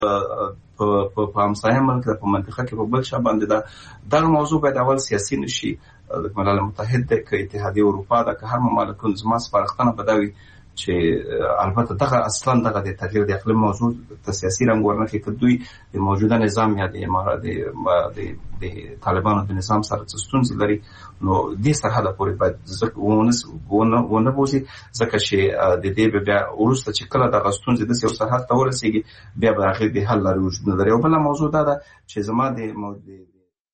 په همسایه ملک په منطقه کې په بل شا باندې دا موضوع باید اول سیاسي نشي. د ملل متحد د اتحادیه اروپا د هر مملکت زما سپارښتنه بدوي چې البته دغه اصلا دغه د تغییر د اقلیم موضوع د سیاسي رنګ ورنکې کدوی د موجوده نظام یا د امارات د طالبانو د نظام سره ستونزې لري، نو دې سرحده پورې باید ونه بوزي، ځکه چې د دې بیا وروسته چې کله دغه ستونزې د یو سرحد ته ورسېږي بیا به هغې د حل لارې وجود نه لري. او بله موضوع دا ده چې زما د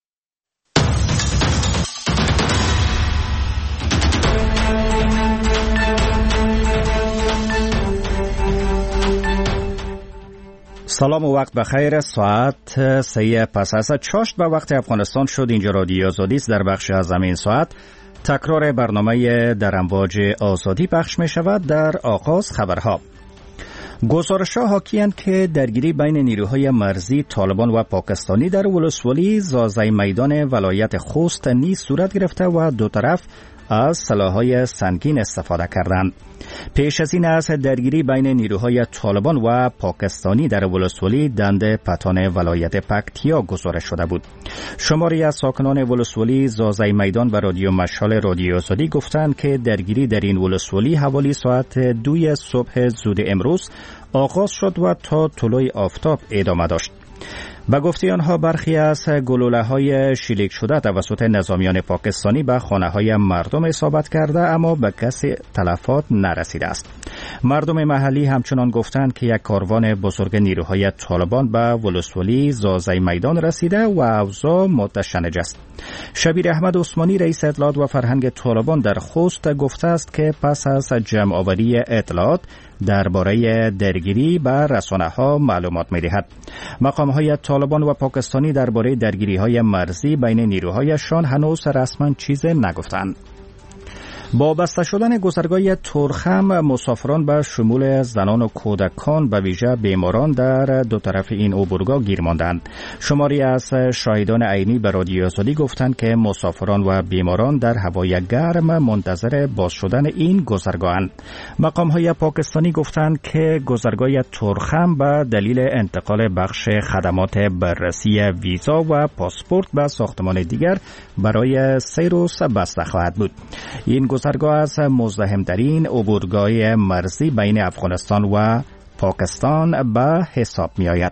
سلام و وقت بخیر. ساعت 3 پس از چاشت به وقت افغانستان شد. اینجا رادیو آزادی است. در بخش از این ساعت تکرار برنامه در امواج آزادی پخش می شود. در آغاز خبرها. گزارش‌ها حاکی‌اند که درگیری بین نیروهای مرزی طالبان و پاکستانی در ولسوالی زازای میدان ولایت خوست نیز صورت گرفته و دو طرف از سلاح‌های سنگین استفاده کردند. پیش از این از درگیری بین نیروهای طالبان و پاکستانی در ولسوالی دند پتان ولایت پکتیا گزارش شده بود. شماری از ساکنان ولسوالی زازای میدان و رادیو مشال رادیو آزادی گفتند که درگیری در این ولسوالی حوالی ساعت 2 صبح زود امروز آغاز شد و تا طلوع آفتاب ادامه داشت. به گفته آنها برخی از گلوله‌های شلیک شده توسط نظامیان پاکستانی به خانه‌های مردم اصابت کرده اما به کسی تلفات نرسیده است. مردم محلی همچنان گفتند که یک کاروان بزرگ نیروهای طالبان به ولسوالی زازای میدان رسیده و اوضاع متشنج است. شبیر احمد عثمانی رئیس اطلاعات و فرهنگ طالبان در خوست گفته است که پس از جمع‌آوری اطلاعات درباره درگیری به رسانه‌ها معلومات می‌دهد. مقام‌های طالبان و پاکستانی درباره درگیری‌های مرزی بین نیروهایشان هنوز رسما چیزی نگفتند. با بسته شدن گذرگاه تورخم مسافران به شمول زنان و کودکان به ویژه بیماران در دو طرف این عبورگاه گیر ماندند. شماری از شاهدان عینی به رادیو آزادی گفتند که مسافران و بیماران در هوای گرم منتظر باز شدن این گذرگاهند. مقام‌های پاکستانی گفتند که گذرگاه تورخم به دلیل انتقال بخش خدمات بررسی ویزا و پاسپورت به ساختمان دیگر برای 3 روز بسته خواهد بود. این گذرگاه از مزدحم‌ترین عبورگاه مرزی بین افغانستان و پاکستان به حساب می آید.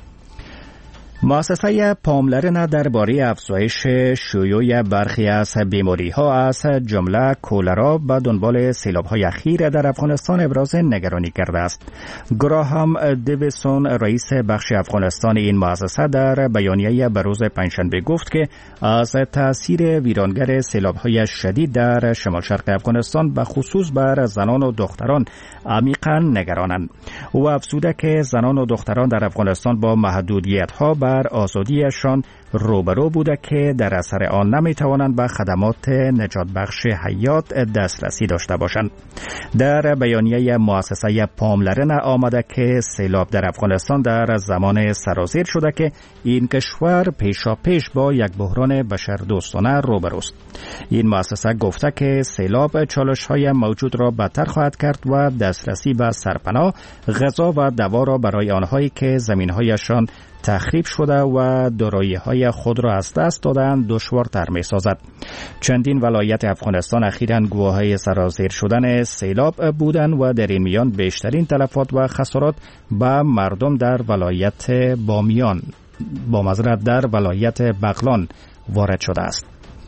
مؤسسه پاملرنه درباره افزایش شیوع برخی از بیماری‌ها از جمله کولرا به دنبال سیلاب‌های اخیر در افغانستان ابراز نگرانی کرده است. گراهام دیویسون رئیس بخش افغانستان این مؤسسه در بیانیه به روز پنجشنبه گفت که از تأثیر ویرانگر سیلاب‌های شدید در شمال شرق افغانستان به خصوص بر زنان و دختران عمیقاً نگرانند. او افزوده که زنان و دختران در افغانستان با محدودیت‌ها بر آزادیشان روبرو بوده که در اثر آن نمیتوانند به خدمات نجات بخش حیات دسترسی داشته باشند. در بیانیه مؤسسه پاملرنه آمده که سیلاب در افغانستان در زمان سرازیر شده که این کشور پیشاپیش با یک بحران بشردوستانه روبروست. این مؤسسه گفته که سیلاب چالش‌های موجود را بدتر خواهد کرد و دسترسی به سرپناه، غذا و دوا را برای آنهایی که زمین‌هایشان تخریب شده و دارایی‌های خود را از دست دادن دشوارتر می‌سازد. چندین ولایت افغانستان اخیراً گواهی سرازیر شدن سیلاب بودند و در این میان بیشترین تلفات و خسارات به مردم در ولایت بامیان در ولایت بغلان وارد شده است.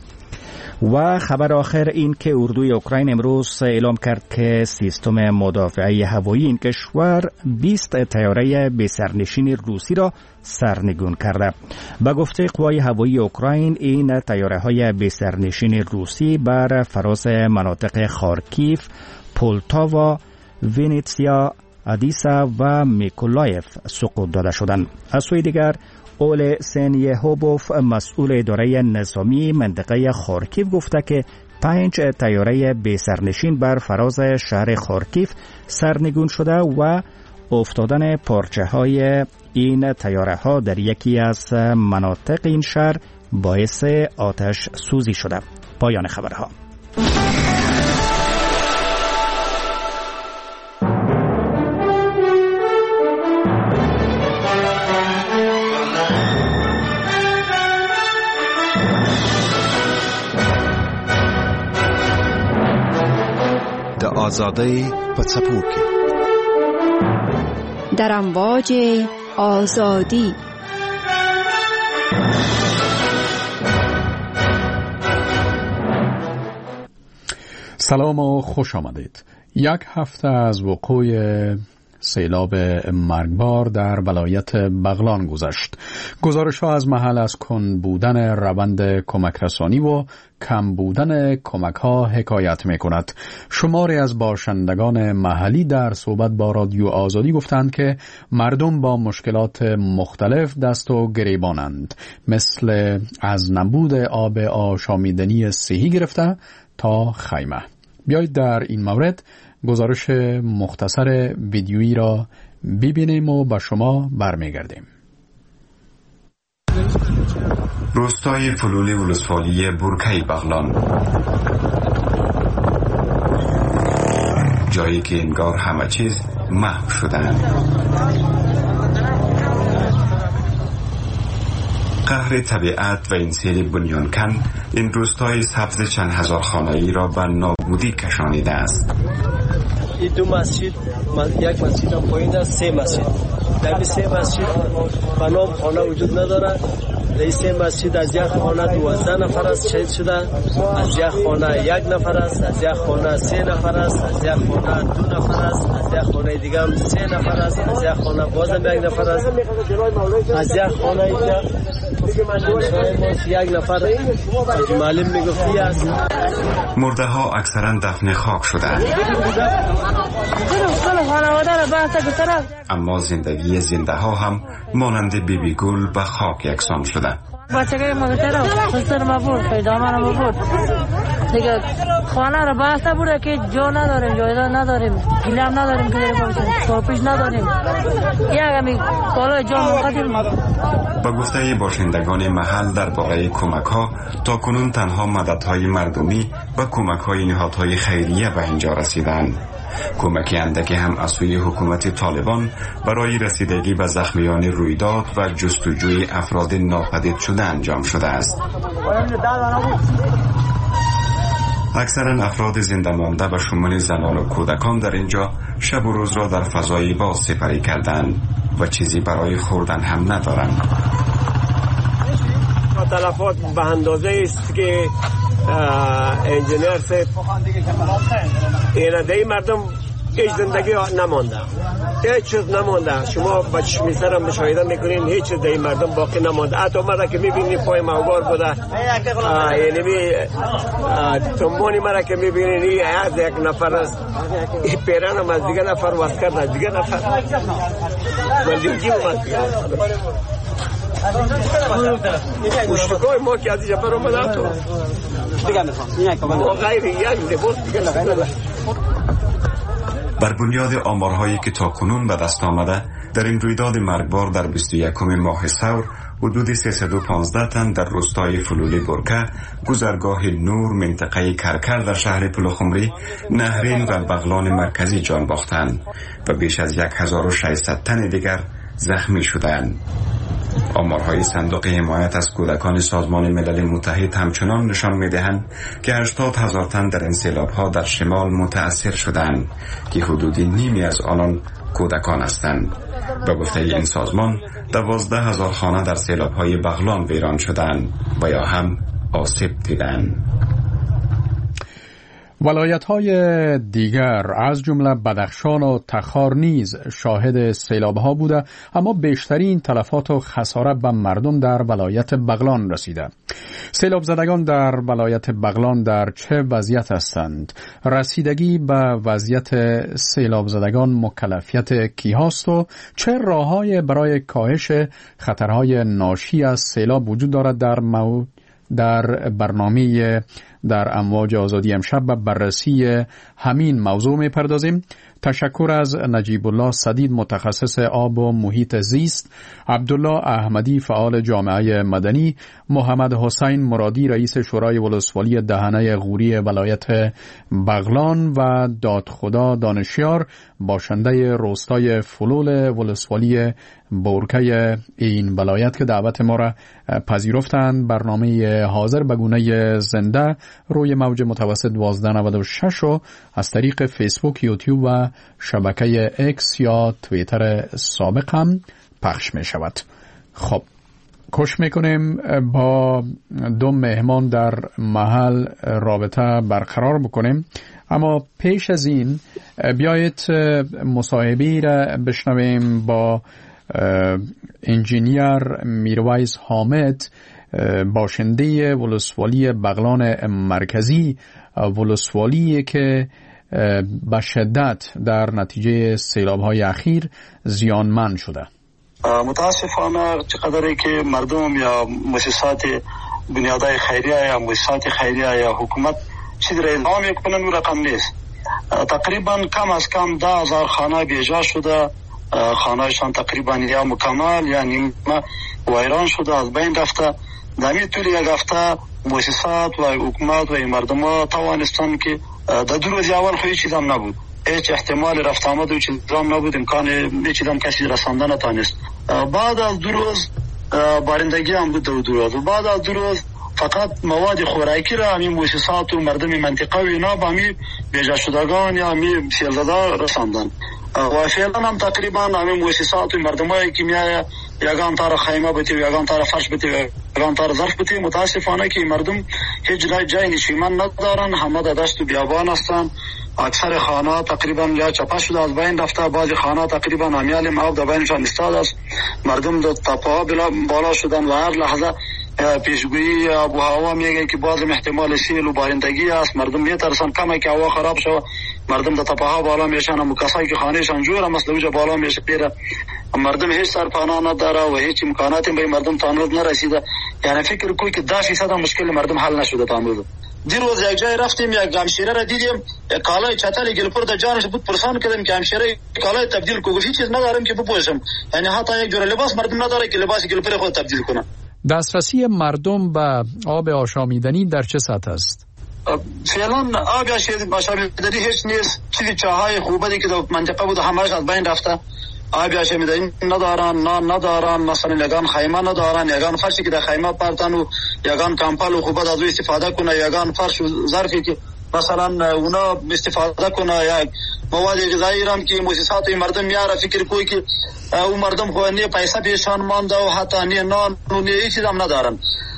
و خبر آخر این که اردوی اوکراین امروز اعلام کرد که سیستم مدافعه هوایی این کشور 20 طیاره بی‌سرنشین روسی را سرنگون کرده. به گفته قوای هوایی اوکراین این طیاره‌های بی‌سرنشین روسی بر فراز مناطق خارکیف، پولتاوا، وینیتسیا، ادیسا و میکولایف سقوط داده شدند. از سوی دیگر اول سنیهوبوف مسئول اداره نظامی منطقه خارکیف گفته که 5 طیاره بی‌سرنشین بر فراز شهر خارکیف سرنگون شده و افتادن پارچه های این طیاره ها در یکی از مناطق این شهر باعث آتش سوزی شده. پایان خبرها. آزادی پڅپوکی در امواج آزادی. سلام و خوش آمدید. یک هفته از وقوع سیلاب مرگبار در ولایت بغلان گذشت. گزارش‌ها از محل از کند بودن روند کمک رسانی و کم بودن کمک‌ها حکایت می‌کند. شماری از باشندگان محلی در صحبت با رادیو آزادی گفتند که مردم با مشکلات مختلف دست و گریبانند، مثل از نبود آب آشامیدنی صحی گرفته تا خیمه. بیایید در این مورد گزارش مختصر ویدیویی را ببینیم و با شما برمیگردیم. روستای فلولی ولسوالی برکه بغلان، جایی که انگار همه چیز محو شدند. قهر طبیعت و این سیل بنیانکن این روستای سبز چند هزار خانه‌ای را به نابودی کشانیده است. این دو مسجد، یک مسجد هم پایین است، سه مسجد. در این سه مسجد بنام خانه وجود ندارد. در این سه مسجد از یک خانه 12 نفر است شهید شده، از یک خانه 1 نفر است، از یک خانه 3 نفر است، از یک خانه 2 نفر است، از یک خانه دیگه هم 3 نفر است، از یک خانه بازم 1 نفر است، از یک خانه یک نفر معلم میگفتی است. مرده ها اکثرا دفن خاک شدند، اما زندگی زنده ها هم مانند بیبی گل به خاک یکسان شده. بچه مادر خسر ما بود، پیدامن ما بود دیگه. خانه رو بسته بوده که جا نداریم، جایداد نداریم، گلم نداریم که دیگه باشیم، ساپیش نداریم، یک همی کالای جا مقدیم. با گفته باشندگان محل درباره کمک ها، تا کنون تنها مددهای مردمی و کمک های نهادهای خیریه به اینجا رسیدند. کمک اندکی هم از سوی حکومت طالبان برای رسیدگی به زخمیان رویداد و جستجوی افراد ناپدید شده انجام شده است. اکثرا افراد زنده مانده به شمول زنان و کودکان در اینجا شب و روز را در فضای باز سپری کردند و چیزی برای خوردن هم ندارند. تلفات به اندازه است که انجینیر سید اینه مردم هیچ زندگی نمانده، هیچ چیز نمانده. شما با چشم سر هم مشاهده میکنین هیچ چیز در مردم باقی نمانده. حتی مرا که میبینی پای موگار بوده، یعنی تنبونی مرا که میبینین این از یک نفر است، این پیران هم از دیگه نفر وست کرد، از دیگه نفر ملیگی وست کرد. مشتکای ما که از اینجا برو مدن تو ما غیر یک لباس بر بنیاد آمارهایی که تا کنون به دست آمده، در این رویداد مرگبار در 21 ماه ثور حدود 315 تن در روستای فلولی برکه، گذرگاه نور، منطقه کرکر در شهر پلخمری، نهرین و بغلان مرکزی جان باختند و بیش از 1600 تن دیگر زخمی شدند. آمارهای صندوق حمایت از کودکان سازمان ملل متحد همچنان نشان می‌دهند که 80,000 تن در این سیلاب‌ها در شمال متأثر شدند که حدودی نیمی از آنان کودکان هستند. به گفته این سازمان 12,000 خانه در سیلاب‌های بغلان ویران شدند و یا هم آسیب دیدند. ولایت‌های دیگر از جمله بدخشان و تخار نیز شاهد سیلاب‌ها بوده، اما بیشترین تلفات و خسارت به مردم در ولایت بغلان رسیده. سیلاب زدگان در ولایت بغلان در چه وضعیت هستند؟ رسیدگی به وضعیت سیلاب زدگان مکلفیت کی هاست و چه راه‌های برای کاهش خطرهای ناشی از سیلاب وجود دارد؟ در برنامه در امواج آزادی امشب به بررسی همین موضوع می‌پردازیم. تشکر از نجیب الله سدید متخصص آب و محیط زیست، عبدالله احمدی فعال جامعه مدنی، محمد حسین مرادی رئیس شورای ولسوالی دهنه غوری ولایت بغلان و دادخدا دانشیار باشنده روستای فلول ولسوالی بورکه این ولایت که دعوت ما را پذیرفتند. برنامه حاضر به گونه زنده روی موج متوسط 1296 و از طریق فیسبوک، یوتیوب و شبکه اکس یا توییتر سابق هم پخش می شود. خب کوشش میکنیم با دو مهمان در محل رابطه برقرار بکنیم، اما پیش از این بیایید مصاحبه‌ای را بشنویم با انجینیر میرویس حامد، باشنده ولسوالی بغلان مرکزی، ولسوالی که به شدت در نتیجه سیلاب‌های اخیر زیانمند شده. متاسفانه چقدری که مردم یا مؤسسات بنیادهای خیریه یا مؤسسات خیریه یا حکومت چیزی را اعلام میکنن اون رقم نیست. تقریبا کم از کم 10,000 خانه بیجا شده، خانهشان تقریبا یا مکمل یا نیمه ویران شده، از بین رفته. در این طول یک هفته مؤسسات و حکومت و مردم ها توانستند که در 2 روز اول خیلی چیز هم نبود، هیچ احتمال رفت آمد و چیز هم نبود، امکان هیچ چیز هم کسی رسانده نتانست. بعد از 2 روز بارندگی هم بود، 2 روز و بعد از 2 روز فقط مواد خوراکی را همین مؤسسات و مردم منطقه و اینا با همین بیجا شدگان یا همین سیلزده رساندن و فعلا هم تقریبا همین مؤسسات و مردم هایی که میایه یگان تار خیمه بتی و یگان تار فرش بتی و یگان تار ظرف بتی. متاسفانه که مردم هیچ جای نشیمن ندارن، همه در دشت و بیابان هستن. اکثر خانه تقریبا یا چپه شده، از بین رفته. بعضی خانه تقریبا امیال آب در بینشان استاد است. مردم در تپه ها بالا شدن و هر لحظه پیشگویی آب و هوا میگه که باز احتمال سیل و بارندگی است. مردم میترسن کمه که هوا خراب شود، مردم در تپه ها بالا میشن و کسایی که خانهشان جوره مثل اوجا بالا میشه پیره. مردم هیچ سرپناه نداره و هیچ امکاناتی به مردم تا امروز نرسیده. یعنی فکر کوی که 10% مشکل مردم حل نشده تا امروز. دیروز یک جای رفتیم، یک همشیره را دیدیم، کالای چتل گلپور در جانش بود، پرسان کردم که همشیره کالای تبدیل کو، گفت چیز ندارم که بپوشم. یعنی حتی یک جور لباس مردم نداره که لباس گلپور خود تبدیل کنه. دسترسی مردم به آب آشامیدنی در چه سطح است؟ فعلا آب آشامیدنی هیچ نیست. چیزی چاهای خوبه که در منطقه بود همه‌اش از بین رفته. آب آشامیدنی ندارن، نان ندارن، مثلا یگان خیمه ندارن، یگان فرشی که در خیمه پرتن و یگان کمپل و خوبه از او استفاده کنه، یگان فرش و ظرفی که مثلا اونا استفاده کنه، یا مواد غذایی هم که مؤسسات مردم میاره. فکر کوی که او مردم خو نه پیسه پیشان مانده و حتی نه نان و نه هیچ چیز هم ندارن.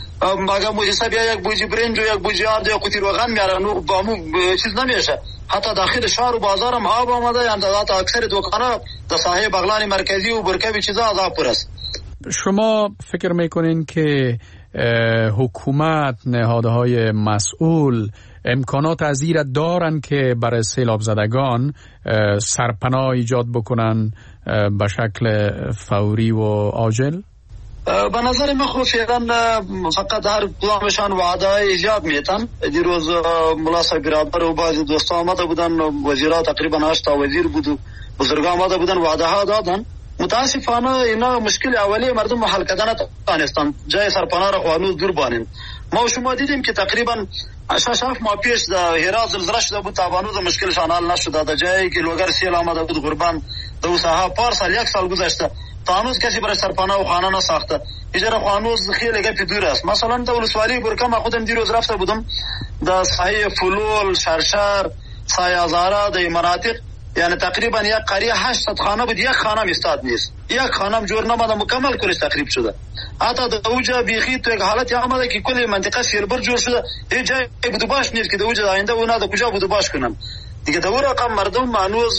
مگه مؤسسه بیا یک بوجی برنج و یک بوجی آرد یا قوطی روغن میاره، نو با مو چیز نمیشه. حتی داخل شهر و بازار هم آب آمده، یعنی اکثر دکانا در ساحه بغلان مرکزی و برکه چیزا از آب پر است. شما فکر میکنین که حکومت، نهادهای مسئول امکانات ازیر دارن که برای سیلاب زدگان سرپناه ایجاد بکنن به شکل فوری و عاجل؟ به نظر من خود فعلا فقط هر کدامشان وعده ایجاد میتن. دیروز ملا صاحب برادر و بعضی دوستا آمده بودن، وزیرا تقریبا 8 تا وزیر بود و بزرگان آمده بودن، وعده ها دادن. متاسفانه اینا مشکل اولی مردم حل کردن نتونستن، جای سرپناه را هنوز دور بانیم. ما و شما دیدیم که تقریبا 6 ماه پیش در هرات زلزله شده بود، تا هنوز مشکلشان حل نشده. در جایی که لوگر سیل آمده بود قربان در اون ساحه پارسال 1 سال گذشته تا هنوز کسی برای سرپناه و خانه نساخته. اجاره هنوز خیلی گپی دور است. مثلا در ولسوالی برکه ما خودم دیروز رفته بودم در ساحه فلول، شرشر، سایه ازاره، در مناطق یعنی تقریبا یک قریه 800 خانه بود، یک خانه استاد نیست، یک خانه جور نماده، مکمل کلش تخریب شده. حتی در اوجا بیخی تو یک حالتی آمده که کل منطقه سیلبر جور شده، هیچ جای بودو باش نیست که در اوجا آینده اونا در کجا بودو باش کنن دیگه. در اون رقم مردم هنوز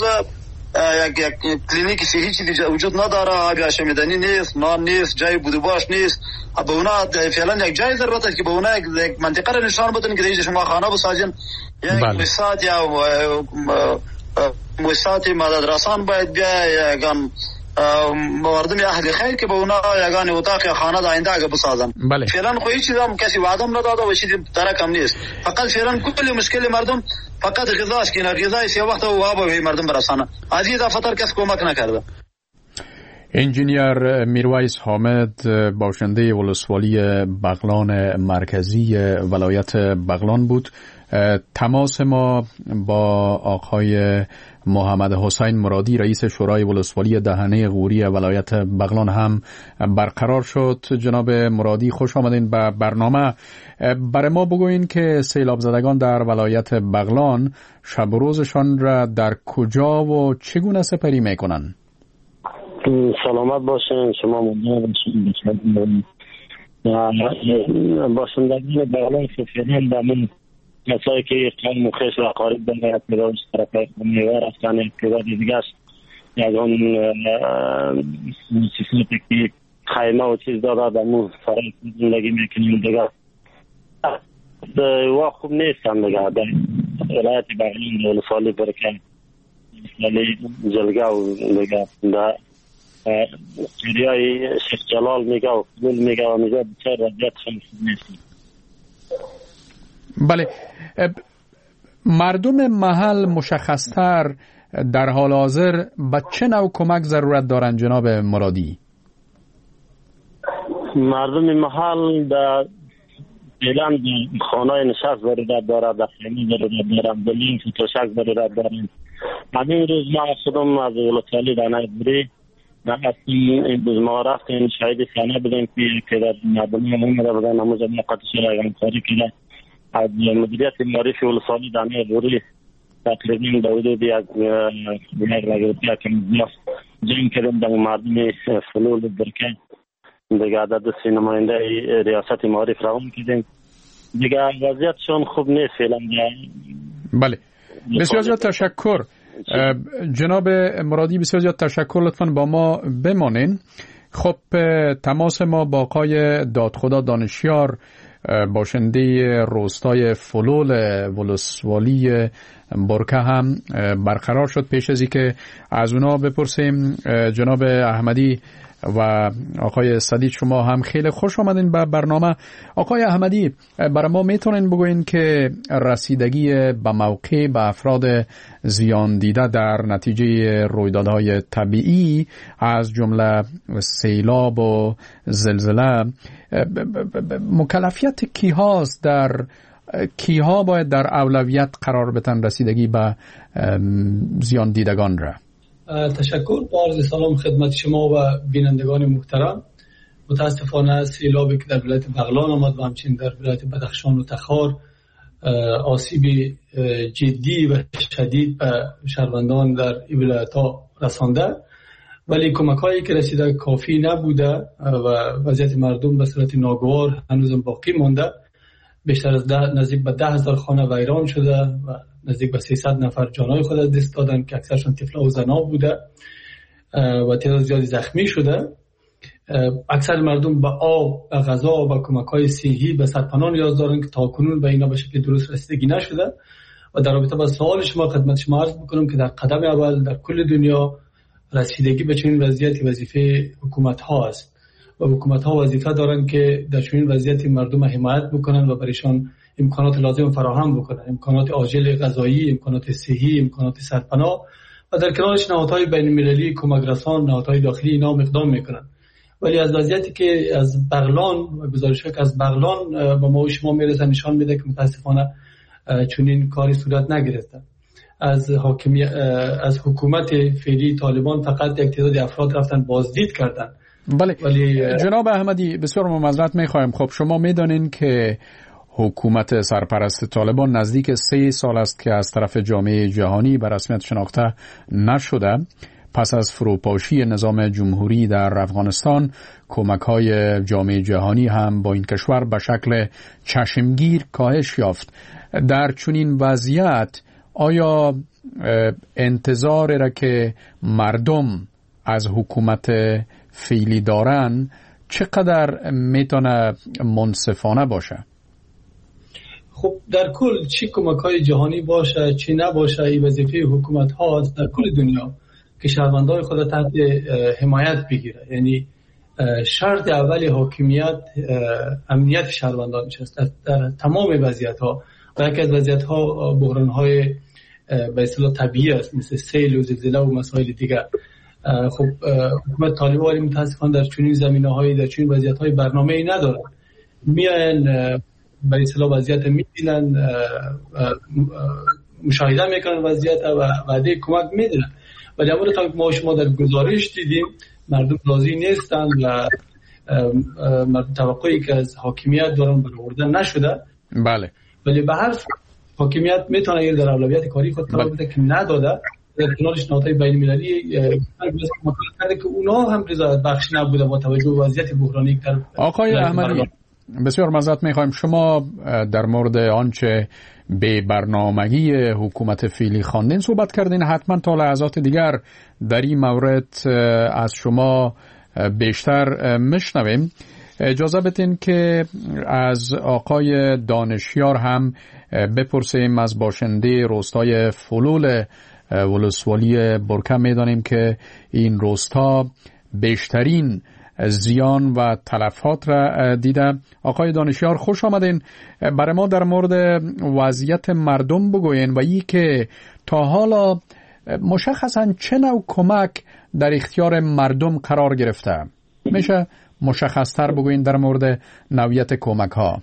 یک کلینیک صحی چیزی وجود نداره، آب آشامیدنی نیست، نان نیست، جای بودو باش نیست. به اونا فعلا یک جای ضرورت است که به اونا یک منطقه را نشان بدن که دیگه شما خانه بسازین. یک مؤسسات یا مؤسسات مدد رسان باید بیا، یگان مردم اهل خیر که به اونا یگان اتاق یا خانه آینده اگه بسازن. بله. فعلا خو هیچ چیزام کسی وعده نداده و چیزی درک هم نیست. فقط فعلا کل مشکل مردم فقط غذا است که غذای سی وقت و آب به مردم برسانه. از این دفعه کس کمک نکرده. انجینیر میرویس حامد، باشنده ولسوالی بغلان مرکزی ولایت بغلان بود. تماس ما با آقای محمد حسین مرادی، رئیس شورای ولسوالی دهنه غوری ولایت بغلان هم برقرار شد. جناب مرادی، خوش آمدین به برنامه. برای ما بگوین که سیلاب زدگان در ولایت بغلان شب و روزشان را در کجا و چگونه سپری میکنن؟ سلامت باشین، شما ممنون باشین. باشندگان بغلان سفیدین در من مسایی که قوم و خیش را قارب بنده پیداش طرف میوه رفتن پیدا دیگه است. یکان سیسیتی که خیمه و چیز داده در مون فرای زندگی میکنیم دیگه و خوب نیستم دیگه. در ولایت بغلان ولسوالی برکن ولسوالی جلگه و دیگه در سریای شیخ جلال میگه و فضول میگه و میگه بچه رضیت خیلی خوب نیستم. بله، مردم محل مشخصتر در حال حاضر به چه نوع کمک ضرورت دارند جناب مرادی؟ مردم محل در فعلا خانه نشست ضرورت دارد، در خیمه ضرورت دارد، در لینک و تشک ضرورت دارد. همین روز ما خودم از ولسوالی دهنه غوری این روز ما رفتیم شاید سانه بدیم که در مردم محل بودن نموز مقدسی را همکاری کنه از مدیریت معرفی ولسوالی دهنه غوری تقریبا در حدود یک روپیه که جمع کردیم در مردم فلول برکن دیگه عدد نماینده ریاست معارف روان کردیم دیگه وضعیتشون خوب نیست فعلا. بله، بسیار زیاد تشکر جناب مرادی، بسیار زیاد تشکر. لطفاً با ما بمانین. خب، تماس ما با آقای دادخدا دانشیار، باشنده روستای فلول ولسوالی برکه هم برقرار شد. پیش از اینکه از اونا بپرسیم، جناب احمدی و آقای سدید، شما هم خیلی خوش آمدین به برنامه. آقای احمدی، برای ما میتونین بگوین که رسیدگی به موقع به افراد زیان دیده در نتیجه رویدادهای طبیعی از جمله سیلاب و زلزله مکلفیت کیهاست؟ در کیها باید در اولویت قرار بدن رسیدگی به زیان دیدگان را؟ تشکر. با عرض سلام خدمت شما و بینندگان محترم. متاسفانه سیلابی که در ولایت بغلان آمد و همچنین در ولایت بدخشان و تخار آسیب جدی و شدید به شهروندان در این ولایت‌ها رسانده، ولی کمک‌هایی که رسیده کافی نبوده و وضعیت مردم به صورت ناگوار هنوز باقی مانده. بیشتر از نزدیک به 10,000 خانه ویران شده و نزدیک به 300 نفر جانای خود از دست دادن که اکثرشون طفلا و زنا بوده و تعداد زیادی زخمی شده. اکثر مردم به آب، به غذا و به کمک‌های صحی، به سرپناه نیاز دارن که تاکنون به اینا به شکل درست رسیدگی نشده. و در رابطه با سوال شما خدمت شما عرض می‌کنم که در قدم اول در کل دنیا رسیدگی به چنین وضعیتی وظیفه حکومت‌ها است و حکومت‌ها وظیفه دارن که در چنین وضعیتی مردم حمایت بکنن و برایشان امکانات لازم فراهم بکنن، امکانات عاجل غذایی، امکانات صحی، امکانات سرپناه و در کنارش نهادهای بین‌المللی کمک رسان، نهادهای داخلی اینا اقدام میکنن. ولی از وضعیتی که از بغلان و گزارش‌ها که از بغلان با ما و شما میرسه نشان میده که متاسفانه چنین کاری صورت نگرفته. از حکومت فعلی طالبان فقط یک تعداد افراد رفتن بازدید کردن. بله، جناب احمدی بسیار معذرت میخوایم. خب شما میدانین که حکومت سرپرست طالبان نزدیک 3 سال است که از طرف جامعه جهانی به رسمیت شناخته نشده. پس از فروپاشی نظام جمهوری در افغانستان، کمک‌های جامعه جهانی هم با این کشور به شکل چشمگیر کاهش یافت. در چنین وضعیت آیا انتظار را که مردم از حکومت فعلی دارن چقدر میتونه منصفانه باشه؟ خب در کل چی کمک‌های جهانی باشه چی نباشه، این وظیفه حکومت ها در کل دنیا که شهروندان خود تحت حمایت بگیره. یعنی شرط اولی حاکمیت امنیت شهروندان است در تمام وضعیت ها و یکی از وضعیت ها بحران های به اصطلاح طبیعی است مثل سیل و زلزله و مسائل دیگر. خب حکومت طالبان متاسفانه در چنین زمینه‌های در چنین وضعیت‌های برنامه‌ای ندارن. میان به اصطلاح وضعیت می‌بینن، مشاهده میکنن وضعیت و وعده کمک میدن، ولی همونطور که ما شما در گزارش دیدیم مردم راضی نیستن و مردم توقعی که از حاکمیت دارن برآورده نشده. بله. ولی به هر حاکمیت میتونه اگر در اولویت کاری خود قرار بده که نداده در کنارش نهادهای بین‌المللی کرده که اونا هم رضایت بخش نبوده با توجه به وضعیت بحرانی در آقای احمدی. بسیار معذرت میخوایم، شما در مورد آنچه به برنامگی حکومت فعلی خواندین صحبت کردین، حتما تا لحظات دیگر در این مورد از شما بیشتر میشنویم. اجازه بدین که از آقای دانشیار هم بپرسیم. از باشنده روستای فلول ولسوالی برکه میدانیم که این روستا بیشترین زیان و تلفات را دیده. آقای دانشیار خوش آمدین. برای ما در مورد وضعیت مردم بگوین و ای که تا حالا مشخصا چه نوع کمک در اختیار مردم قرار گرفته. میشه مشخصتر بگوین در مورد نوعیت کمک ها؟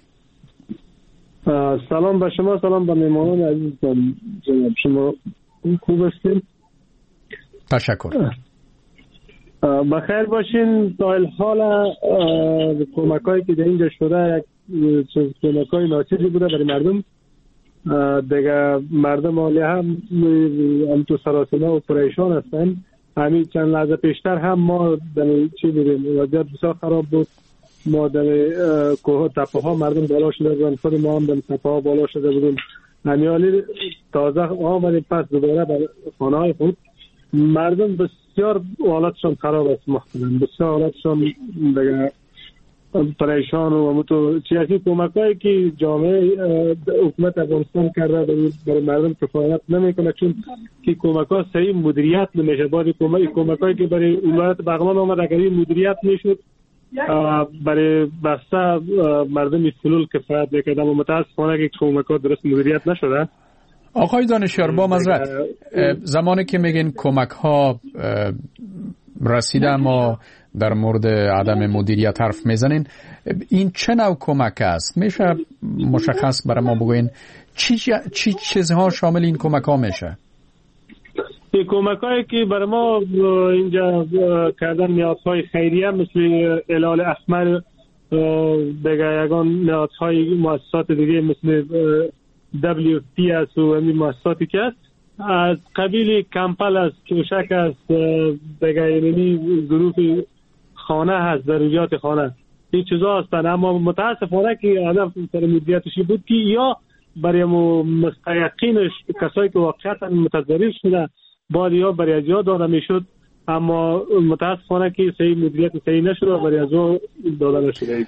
سلام به شما، سلام به میمانان عزیز. جناب شما خوب هستین؟ تشکر. بخیر باشین. تا الحال کمک هایی که در اینجا شده یک کمک های ناچیزی بوده برای مردم. دیگه مردم حالی هم تو سراسیمه و پریشان هستن. همین چند لحظه پیشتر هم ما در چی بودیم وضعیت بسیار خراب بود. ما در کوه تپه ها مردم بالا شده بودن، خود ما هم در تپه ها بالا شده بودیم. همین حالی تازه آمدیم پس دوباره به خانه های خود. مردم بسیار حالتشان خراب است، محترم بسیار حالتشان دیگه پریشان و همونطور سیاسی کمکایی که جامعه حکومت افغانستان کرده برای مردم کفایت نمیکنه، چون که کمک‌ها صحیح مدیریت نمیشه. بعد کمکایی که برای ولایت بغلان آمد اگر این مدیریت میشد برای بسته مردم فلول کفایت میکرد، اما متاسفانه که کمک‌ها درست مدیریت نشده. آقای دانشیار با معذرت، زمانی که میگین کمک ها رسیده اما در مورد عدم مدیریت حرف میزنین، این چه نوع کمک است؟ میشه مشخص برای ما بگوین چی چیزها شامل این کمک ها میشه؟ این کمک هایی که برای ما اینجا کردن نیازهای خیریه مثل هلال احمر، دیگه یگان نیازهای مؤسسات دیگه مثل WFP است و همین مؤسساتی که است از قبیل کمپل است، توشک است، دیگه یعنی ظروف خانه هست، ضروریات خانه، این چیزا هستن. اما متاسفانه که هدف سر مدیریتشی بود که یا برای مستحقینش کسایی که واقعا متضرر شده باید یا برای از یاد داده میشد، اما متاسفانه که صحیح مدیریت صحیح نشده و برای از داده نشده.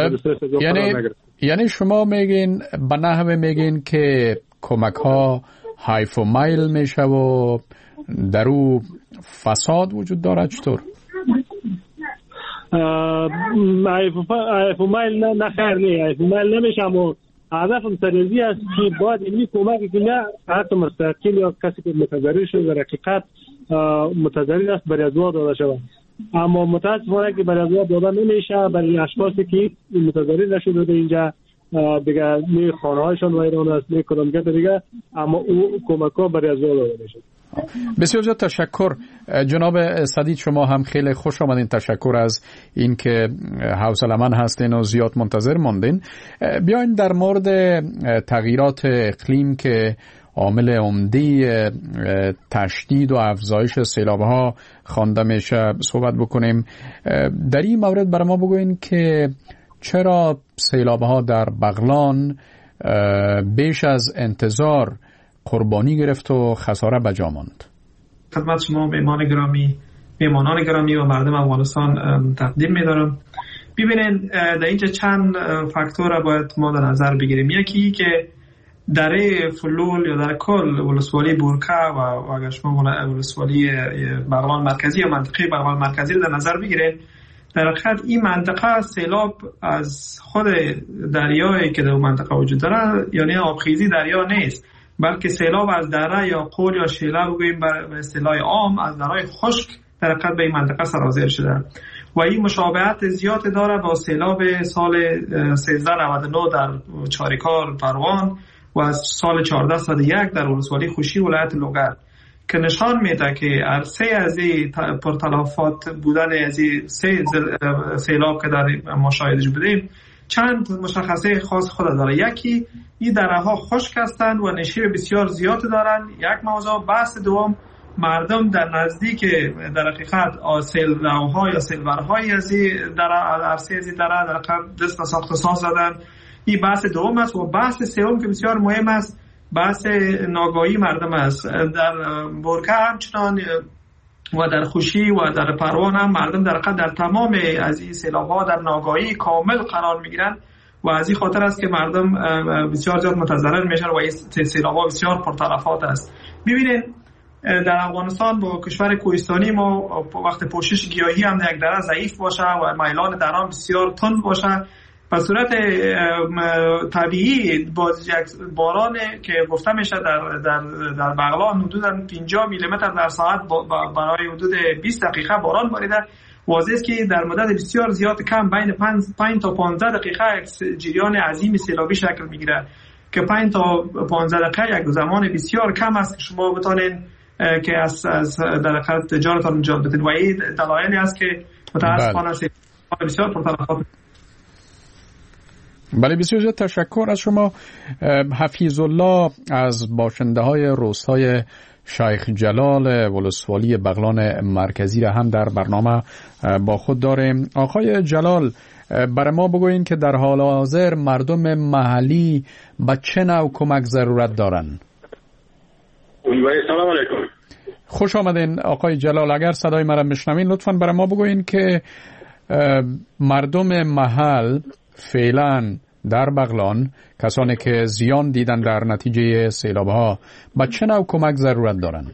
یعنی شما میگین به نحوه میگین که کمک ها حیف و میل میشه و در او فساد وجود داره؟ چطور؟ حیف و میل نه خیر نه، حیف و میل نمیشه، اما هدفم سرزی است که باید اینی کمکی که نه حتی مستقل یا کسی که متضرر شده در حقیقت متضرر است برای ازوا داده شود، اما متاسفانه که برای ازوا داده نمیشه برای اشخاصی که متضرر نشده در اینجا دیگه نه خانه هایشان ویران است نه کدامگاه دیگه، اما او کمک ها برای ازوا داده میشه. بسیار زیاد تشکر جناب سدید، شما هم خیلی خوش آمدین. تشکر از این که حوصله‌مند هستین و زیاد منتظر ماندین. بیاین در مورد تغییرات اقلیم که عامل عمده تشدید و افزایش سیلاب‌ها خوانده میشه صحبت بکنیم. در این مورد برای ما بگوین که چرا سیلاب‌ها در بغلان بیش از انتظار قربانی گرفت و خساره بجا ماند؟ خدمت شما میمانان گرامی و مردم افغانستان تقدیم می‌دارم. ببینید در اینجا چند فاکتور را باید ما در نظر بگیریم. یکی که دره فلول یا در کل ولسوالی بورکه و اگر شما ولسوالی بغلان مرکزی یا منطقه بغلان مرکزی رو در نظر بگیرید، در حقیقت این منطقه سیلاب از خود دریایی که در منطقه وجود داره، یعنی آبخیزی دریا نیست، بلکه سیلاب از دره یا قول یا شیله بگوییم به اصطلاح عام از درهای خشک در حقیقت به این منطقه سرازیر شده و این مشابهت زیاد داره با سیلاب سال 1399 در چاریکار پروان و از سال 1401 در ولسوالی خوشی ولایت لوگر، که نشان میده که عرصه از این پرتلافات بودن از این سیلاب که در مشاهده بودیم چند مشخصه خاص خود داره. یکی این دره ها خشک هستند و نشیب بسیار زیاد دارند، یک موضوع. بحث دوم، مردم در نزدیک در حقیقت سیل‌روها یا سیل‌ورهای از این دره، عرصه از این دره در حقیقت دست ساخت ساز زدن. این بحث دوم است. و بحث سوم که بسیار مهم است، بحث ناگاهی مردم است. در بورکه همچنان و در خوشی و در پروان هم مردم در حقیقت در تمام از این سیلاب‌ها در ناگاهی کامل قرار میگیرن و از این خاطر است که مردم بسیار زیاد متضرر میشن و این سیلاب‌ها بسیار پرطرفات است. ببینید در افغانستان با کشور کوهستانی ما وقت پوشش گیاهی هم یک دره ضعیف باشه و میلان درام بسیار تند باشه، به صورت طبیعی با یک باران که گفته میشه در بغلان حدوداً 50 میلیمتر در ساعت برای حدود 20 دقیقه باران باریده، واضح است که در مدت بسیار زیاد کم بین 5 تا 15 دقیقه یک جریان عظیم سیلابی شکل میگیره که 5 تا 15 دقیقه یک زمان بسیار کم است که شما بتونین که از در حقیقت تجارتان نجات بدین و این دلایلی است که متاسفانه بسیار پرطرفات. بله، بسیار زیاد تشکر از شما. حفیظ الله از باشنده های روستای شیخ جلال ولسوالی بغلان مرکزی را هم در برنامه با خود داریم. آقای جلال، برای ما بگوین که در حال حاضر مردم محلی به چه نوع کمک ضرورت دارند؟ سلام علیکم. خوش آمدین آقای جلال. اگر صدای مرا بشنوین لطفاً برای ما بگوین که مردم محل فعلا در بغلان، کسانی که زیان دیدن در نتیجه سیلاب ها، به چه نوع کمک ضرورت دارند؟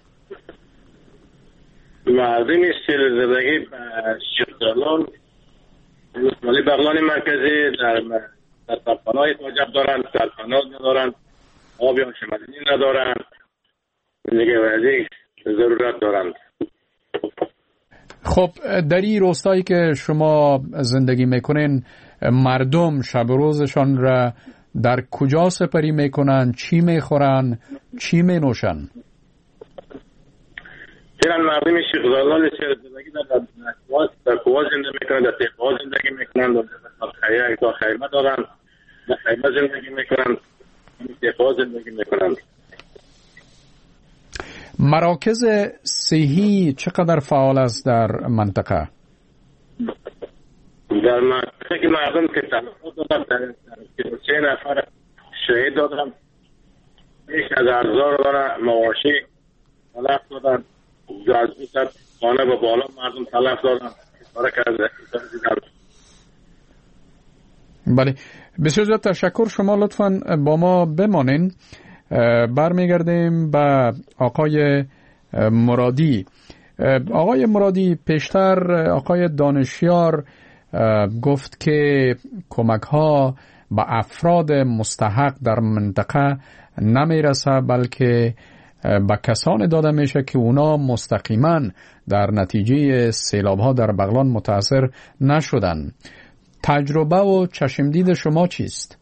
مردم زندگی شیخ جلال ولسوالی بغلان مرکزی در سرپناه تاجب دارند، سرپناه ندارند، آب یا شمدنی ندارند، دیگه وزی ضرورت دارند. خب در این روستایی که شما زندگی میکنین، مردم شب و روزشان را در کجا سپری میکنن؟ چی میخورن؟ چی مینوشن؟ فعلا مردم شیخ جلال زندگی در کوه زندگی میکنن، در تپه‌ها زندگی میکنن، در خیمه دارن، در خیمه زندگی میکنن، در تپه‌ها زندگی میکنن. مراکز صحی چقدر فعال است در منطقه؟ در منطقه که مردم که تلفات دادن، در 3 نفر شهید دادن، بیش از 1000 دانه مواشی تلف دادن، از 200 خانه به بالا مردم تلف دادن. بله، بسیار زیاد تشکر. شما لطفاً با ما بمانین. برمیگردیم به آقای مرادی. آقای مرادی، پیشتر آقای دانشیار گفت که کمک ها به افراد مستحق در منطقه نمیرسه، بلکه به کسان داده میشه که اونا مستقیما در نتیجه سیلاب ها در بغلان متاثر نشدن. تجربه و چشمدید شما چیست؟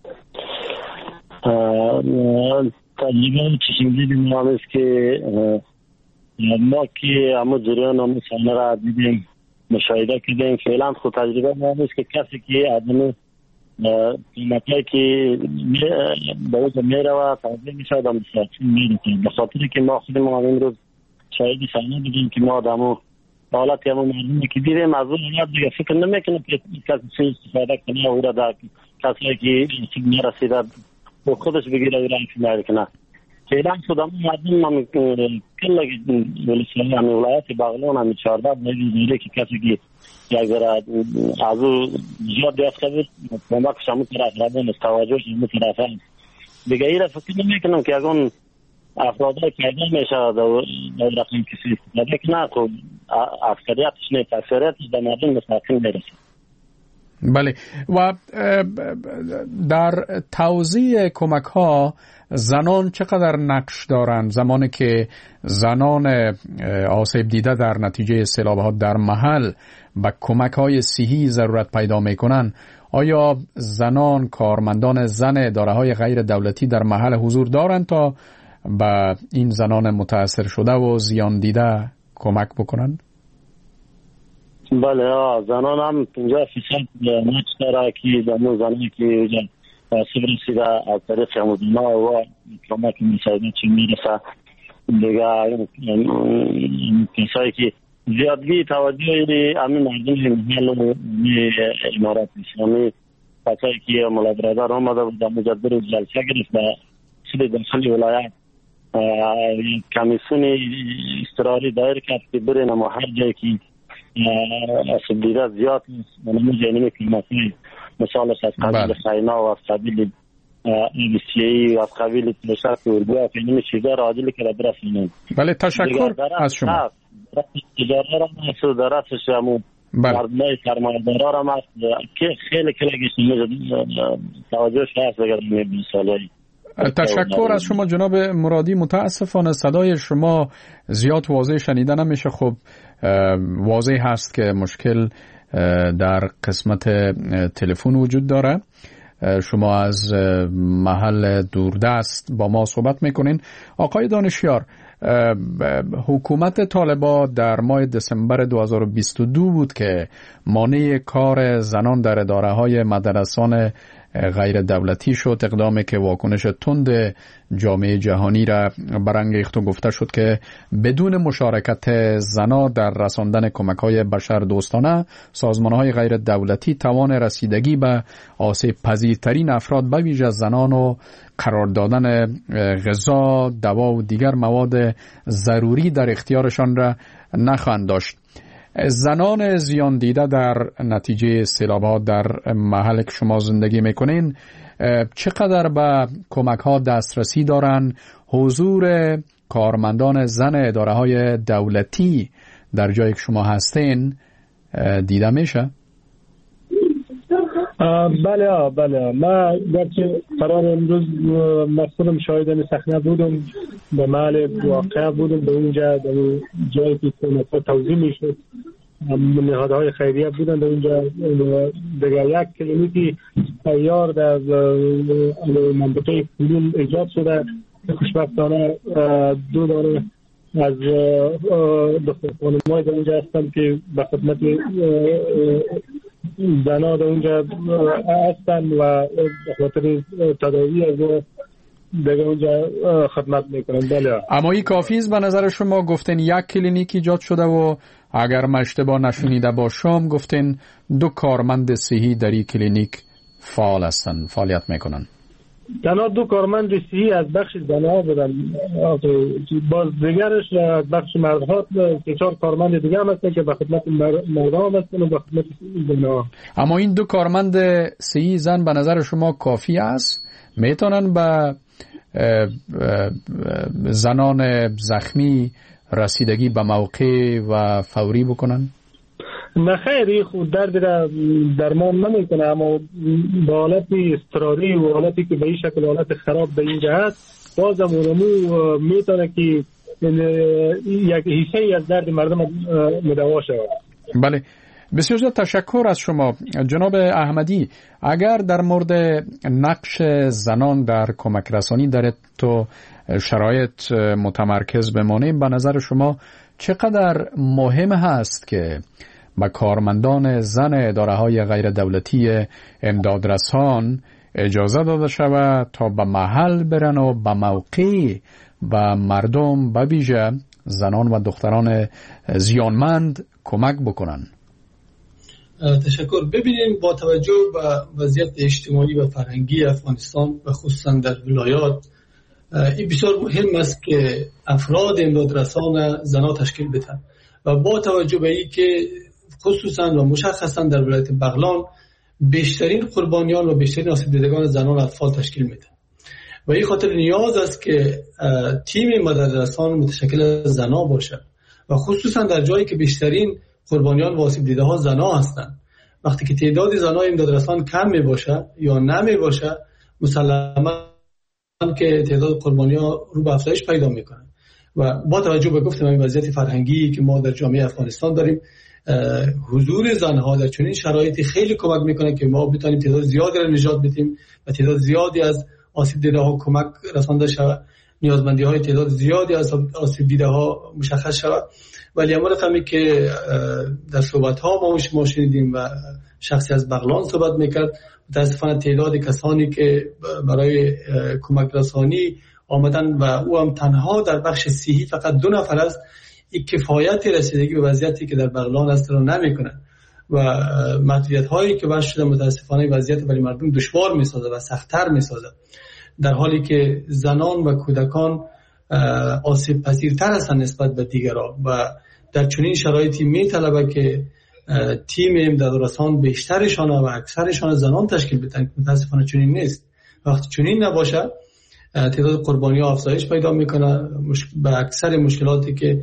تجربه چشمدید ما است که ما که همه جریان همه صحنه را دیدیم، مشاهده کردیم. فعلا خود تجربه ما است که کسی که آدم قیمتی که به اوج میره و تبدیل میشه آدم بسیار میره، به خاطر که ما خود ما امروز شاید صحنه دیدیم که ما آدمو حالت همون مردمی که دیدیم از اون حالت دیگه فکر نمیکنه که کسی استفاده کنه او را در کسی که نرسیده با خودش بگیره او را استفاده کنه. فعلا خودم مردم کل ولسوالی همین ولایت بغلان همین 14 میلیون که کسی که یک ذره از او زیاد یافته بود کمکش همون طرف رابون است، توجهش همون طرف هست دیگه این را فکر نمیکنم که اگه افراد پیدا میشه در رقم کسی استفاده کنه خب اکثریتش نیست، اکثریتش در مردم مستقیم میرسه. بله. و در توزیع کمک ها زنان چقدر نقش دارند زمانی که زنان آسیب دیده در نتیجه سیلاب ها در محل به کمک های صحی ضرورت پیدا میکنن؟ آیا زنان کارمندان زن اداره های غیر دولتی در محل حضور دارند تا به این زنان متاثر شده و زیان دیده کمک بکنند؟ بله، زنان هم 50% نقش داره که دمو زنانی که تاثیر رسیده از طریق هموزنا و کمک مساعده چی میرسه دیگه کسایی که زیادگی توجه همین مردم محل و امارات اسلامی کسایی که مولا برادر آمده و در مجدد جلسه گرفت به سید داخلی ولایت کمیسیون اضطراری دایر کرد که برین اما هر جایی که آسیب دیده زیاد نموزه اینمی کلماتی مثال از قبیل خینا و از قبیل ایبسیهی و از قبیل تلوشت و ارگوه که اینمی چیزه را عاجلی که را برسینیم. بله، تشکر از شما. تجاره را هست و درستش همون مردمای سرمایه‌دارا را هست که خیلی کلگیش توجهش هست اگر میبین سالهایی. تشکر از شما جناب مرادی. متاسفانه صدای شما زیاد واضح شنیده نمیشه. خب واضح هست که مشکل در قسمت تلفن وجود داره. شما از محل دوردست با ما صحبت میکنین. آقای دانشیار، حکومت طالبان در ماه دسامبر 2022 بود که مانع کار زنان در اداره های مدرسان غیر دولتی شد، اقدامی که واکنش تند جامعه جهانی را برانگیخت و گفته شد که بدون مشارکت زنان در رساندن کمک‌های بشردوستانه سازمان‌های غیر دولتی توان رسیدگی به آسیب پذیرترین افراد به ویژه زنان و قرار دادن غذا، دوا و دیگر مواد ضروری در اختیارشان را نخواهند داشت. زنان زیان دیده در نتیجه سیلاب‌ها در محل که شما زندگی میکنین چقدر به کمک‌ها دسترسی دارن؟ حضور کارمندان زن اداره‌های دولتی در جایی که شما هستین دیده میشه؟ بله ما گرچه قرار امروز مسئولم شاهدان صحنه بودم، به محل واقعه بودم، به اونجا در جایی که کمک‌ها توزیع میشد نهادهای خیریه بودن در اونجا. دیگه یک کلینیکی تیار در منطقه فلول ایجاد شده. خوشبختانه دو داره از دکتر خانم‌های در اونجا هستن که به خدمت زنها در اونجا هستن و به خاطر تداوی از دیگه اونجا خدمت میکنن. بله. اما این کافی است به نظر شما؟ گفتین یک کلینیک ایجاد شده و اگر من اشتباه نشنیده باشم گفتین 2 کارمند صحی در این کلینیک فعال هستن، فعالیت میکنن. تنها 2 کارمند صحی از بخش زنها بودن، باز دیگرش از بخش مردها 4 کارمند دیگه هم هستن که به خدمت مردها هم هستن و به خدمت زنها. اما این 2 کارمند صحی زن به نظر شما کافی است؟ میتونن به زنان زخمی رسیدگی به موقع و فوری بکنن؟ نه خیر، خود درمان نمیکنه، اما به حالت اضطراری و حالتی که به این شکل حالت خراب به این جهت بازم اونمو میتونه که یک حصه از درد مردم مدوا شود. بله، بسیار زیاد تشکر از شما جناب احمدی. اگر در مورد نقش زنان در کمک رسانی در تو شرایط متمرکز بمانیم، به نظر شما چقدر مهم هست که به کارمندان زن اداره‌های غیر دولتی امدادرسان اجازه داده شود تا به محل برن و به موقع و مردم به ویژه زنان و دختران زیانمند کمک بکنن؟ تشکر. ببینیم با توجه به وضعیت اجتماعی و فرهنگی افغانستان و خصوصا در ولایات این بسیار مهم است که افراد امدادرسان زنان تشکیل بدن و با توجه به این که خصوصا و مشخصا در ولایت بغلان بیشترین قربانیان و بیشترین آسیب دیدگان زنان و اطفال تشکیل میدن و این خاطر نیاز است که تیم مددرسان متشکل از زنا باشد و خصوصا در جایی که بیشترین قربانیان و آسیب دیده ها زنا هستند. وقتی که تعداد زنای امدادرسان کم می باشه یا نمی باشه، مسلما که تعداد قربانی‌ها رو به افزایش پیدا میکنه. و با توجه به گفتم این وضعیت فرهنگی که ما در جامعه افغانستان داریم، حضور زنها در چنین شرایطی خیلی کمک میکنه که ما بتونیم تعداد زیادی را نجات بدیم و تعداد زیادی از آسیب دیده ها کمک رسانده شود، نیازمندی های تعداد زیادی از آسیب دیده ها مشخص شود. ولی اما رقمی که در صحبت ها ما شنیدیم و شخصی از بغلان صحبت میکرد، متاسفانه تعداد کسانی که برای کمک رسانی آمدن و او هم تنها در بخش صحی فقط 2 نفر است، این کفایت رسیدگی به وضعیتی که در بغلان است رو نمیکنه و محدودیت هایی که وضع شده متاسفانه وضعیت برای مردم دشوار میسازه و سخت‌تر میسازه، در حالی که زنان و کودکان آسیب پذیرتر هستند نسبت به دیگران و در چنین شرایطی میطلبه که تیم امدادرسان بیشترشان و اکثرشان زنان تشکیل بدن. متاسفانه چنین نیست. وقتی چنین نباشه تعداد قربانی‌ها افزایش پیدا میکنه، به اکثر مشکلاتی که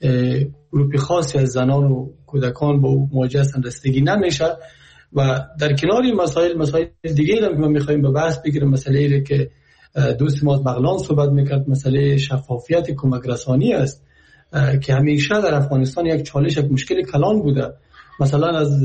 گروه خاصی از زنان و کودکان با مواجه هستند رسیدگی نمیشه. و در کنار این مسائل دیگه هم که ما میخوایم به بحث بگیریم، مسئله که دوست ما از بغلان صحبت میکرد، مسئله شفافیت کمک رسانی است که همیشه در افغانستان یک چالش، یک مشکل کلان بوده. مثلا از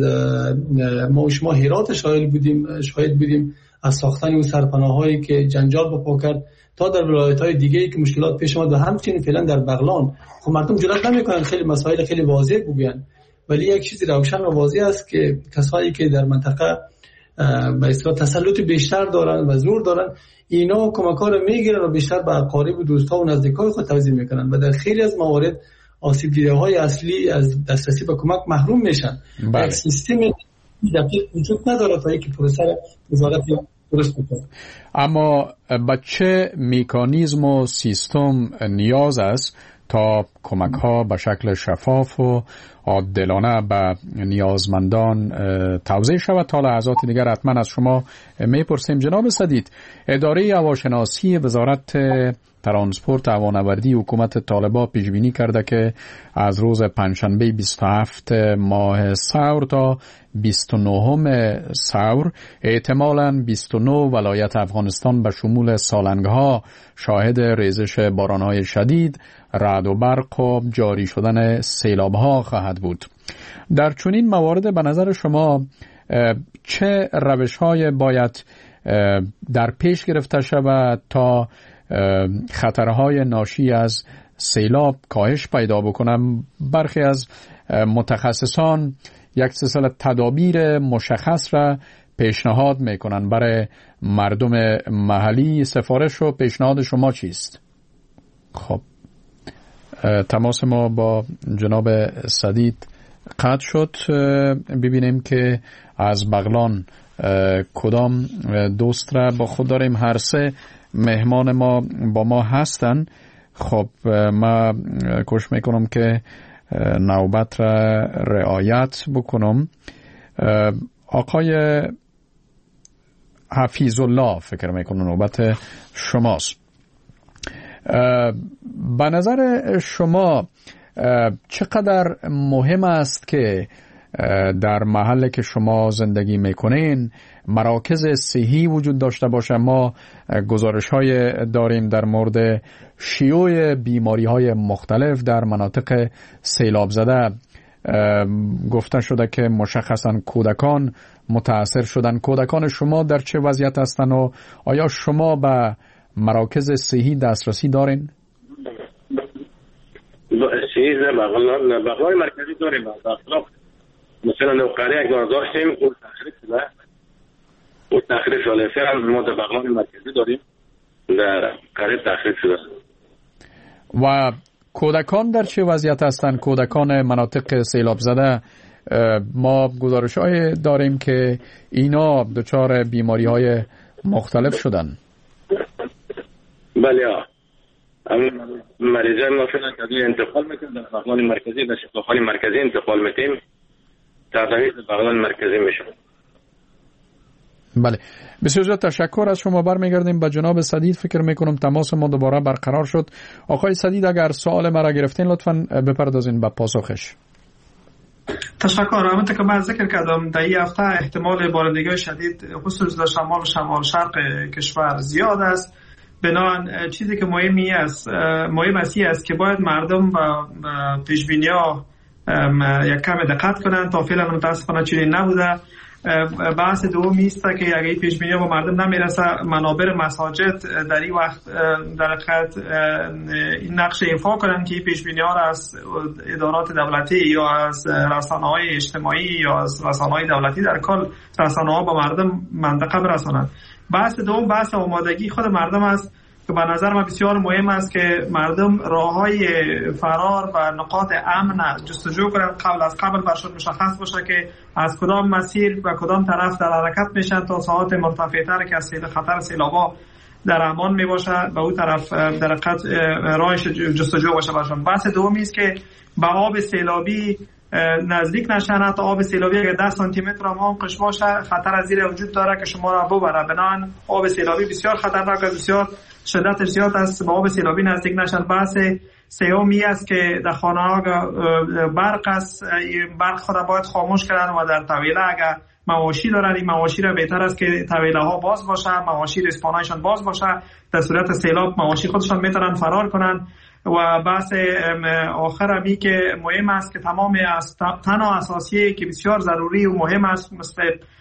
ما و شما هرات شاهد بودیم از ساختن اون سرپناهایی که جنجال برپا کرد تا در ولایت‌های دیگه‌ای که مشکلات پیش اومد و همچنین فعلا در بغلان. خب مردم جرئت نمی‌کنن خیلی مسائل خیلی واضح بگن، ولی یک چیزی روشن و واضح است که کسایی که در منطقه به اصطلاح تسلط بیشتر دارن و زور دارن، اینا کمک‌ها رو میگیرن و بیشتر به اقارب و دوست‌ها و نزدیکای خود توزیع میکنن و در خیلی از موارد آسیب دیده‌های اصلی از دسترسی به کمک محروم میشن. یک سیستم دقیق وجود نداره تا اینکه پروسه وزارت درست بکنه. اما با چه مکانیزم و سیستم نیاز است تا کمک ها به شکل شفاف و عادلانه به نیازمندان توزیع شود؟ تا لحظات دیگر حتما از شما میپرسیم. جناب سدید، اداره هواشناسی وزارت ترانسپورت و هوانوردی حکومت طالبان پیش بینی کرده که از روز پنجشنبه 27 ماه سور تا 29 سور احتمالاً 29 ولایت افغانستان به شمول سالنگ‌ها شاهد ریزش باران‌های شدید، رعد و برق و جاری شدن سیلاب‌ها خواهد بود. در چنین موارد به نظر شما چه روش‌های باید در پیش گرفته شود تا خطرهای ناشی از سیلاب کاهش پیدا بکنم؟ برخی از متخصصان یک سلسله تدابیر مشخص را پیشنهاد میکنن برای مردم محلی. سفارش و پیشنهاد شما چیست؟ خب تماس ما با جناب سدید قطع شد. ببینیم که از بغلان کدام دوست را با خود داریم. هر سه مهمان ما با ما هستن. خب ما کوشش میکنم که نوبت را رعایت بکنم. آقای حفیظ الله فکر میکنم نوبت شماست. به نظر شما چقدر مهم است که در محل که شما زندگی میکنین مراکز صحی وجود داشته باشه؟ ما گزارش های داریم در مورد شیوع بیماری های مختلف در مناطق سیلاب زده. گفته شده که مشخصا کودکان متاثر شدن. کودکان شما در چه وضعیت هستند و آیا شما به مراکز صحی دسترسی دارین؟ بغلان مرکزی داریم. مثلا نوقره یک بار داشتیم او تخریب شده. او تخریب شده. فعلا ما در بغلان مرکزی داریم در قریب تخریب شده. و کودکان در چه وضعیت هستند؟ کودکان مناطق سیلاب زده ما گزارش های داریم که اینا دچار بیماری های مختلف شدن. بله مریضای ما فعلا که انتقال میکنیم در بغلان مرکزی، در شفاخانه مرکزی انتقال میکنیم. تداوی در بغلان مرکزی میشن. بله، بسیار زیاد تشکر از شما. برمیگردیم به جناب سدید. فکر میکنم تماس ما دوباره برقرار شد. آقای سدید، اگر سوال مرا گرفتین لطفاً بپردازین به پاسخش. تشکر. همونطور که من ذکر کردم در این هفته احتمال بارندگی شدید خصوصا در شمال و شمال شرق کشور زیاد است. بنابراین چیزی که مهم است که باید مردم با پیشبینی‌ها یک کم دقت کنند. تا فعلا متاسفانه چنین نبوده. بحث دومی است که اگه پیشبینی‌ها با مردم نمیرسه، منابر مساجد در این وقت در حقیقت این نقش ایفا کنند که پیشبینی‌ها را از ادارات دولتی یا از رسانه‌های اجتماعی یا از رسانه‌های دولتی در کل رسانه‌ها با مردم منطقه برسانند. بحث دوم بحث آمادگی خود مردم است که به نظر من بسیار مهم است که مردم راه‌های فرار و نقاط امن جستجو کنند. قبل برشون مشخص باشه که از کدام مسیر و کدام طرف در حرکت میشن تا ساعات مرتفع‌تر که از خطر سیلاب‌ها در امان می باشه به اون طرف در حقیقت راهش جستجو باشه برشون. بحث دومی است که به آب سیلابی نزدیک نشن. تا آب سیلابی اگر 10 سانتی متر هم عمقش باشه خطر از زیر وجود داره که شما را ببره. بنابراین آب سیلابی بسیار خطرناک است، بسیار شدتش زیاد است. به آب سیلابی نزدیک نشن. بحث سومی است که در خانه‌ها برق است، برق خود باید خاموش کردن و در طویله اگر مواشی دارن این مواشی را بهتر است که طویله ها باز باشه، مواشی رسپانایشان باز باشه. در صورت سیلاب مواشی خودشان میتونن فرار کنن. و بحث آخر همی که مهم است که تمام تنها اساسی که بسیار ضروری و مهم است مثل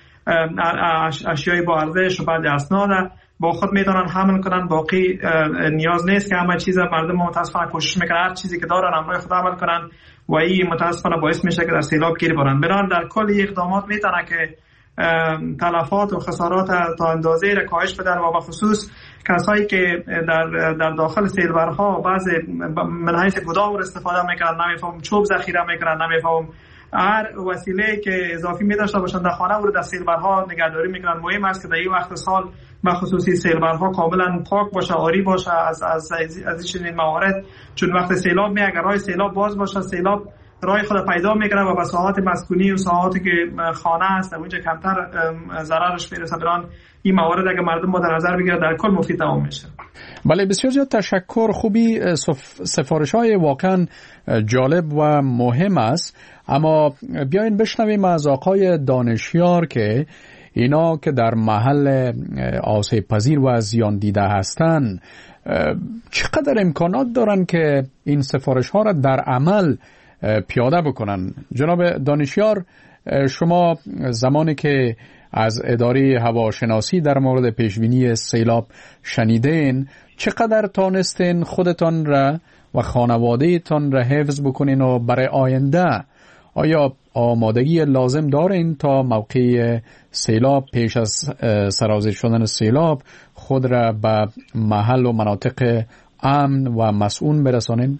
اشیای با ارزش و بعد اسناد با خود میتونن حمل کنن. باقی نیاز نیست که همه چیز مردم متاسفانه کوشش میکنن هر چیزی که دارن همراه خود عمل کنن و این متاسفانه باعث میشه که در سیلاب گیر برن. بنابراین در کل اقدامات میتونه که تلفات و خسارات تا اندازه را کاهش بدن و بخصوص کسایی که در داخل سیلبرها بعض من حیث گداور استفاده میکنن، نمیفهم چوب ذخیره میکنن، نمیفهم هر وسیله که اضافی می‌داشته باشن در خانه و در سیلبرها نگهداری میکنن. مهم است که در این وقت سال بخصوصی سیلبرها کاملا پاک باشه، عاری باشه از این موارد، چون وقت سیلاب می اگر راه سیلاب باز باشه سیلاب راه خود پیدا میکنه و به ساحات مسکونی و ساحاتی که خانه است اونجا کمتر ضررش میرسه. بران این موارد اگر مردم با در نظر بگیره در کل مفید تمام میشه. بله، بسیار زیاد تشکر. خوبی سفارش‌های واقعا جالب و مهم است. اما بیاین بشنویم از آقای دانشیار که اینا که در محل آسیب پذیر و زیان دیده هستند چقدر امکانات دارن که این سفارش ها را در عمل پیاده بکنن. جناب دانشیار، شما زمانی که از اداره هواشناسی در مورد پیشبینی سیلاب شنیدین چقدر تانستین خودتان را و خانواده تان را حفظ بکنین و برای آینده آیا آمادگی لازم دارین تا موقع سیلاب پیش از سرازیر شدن سیلاب خود را به محل و مناطق امن و مسئول برسانین؟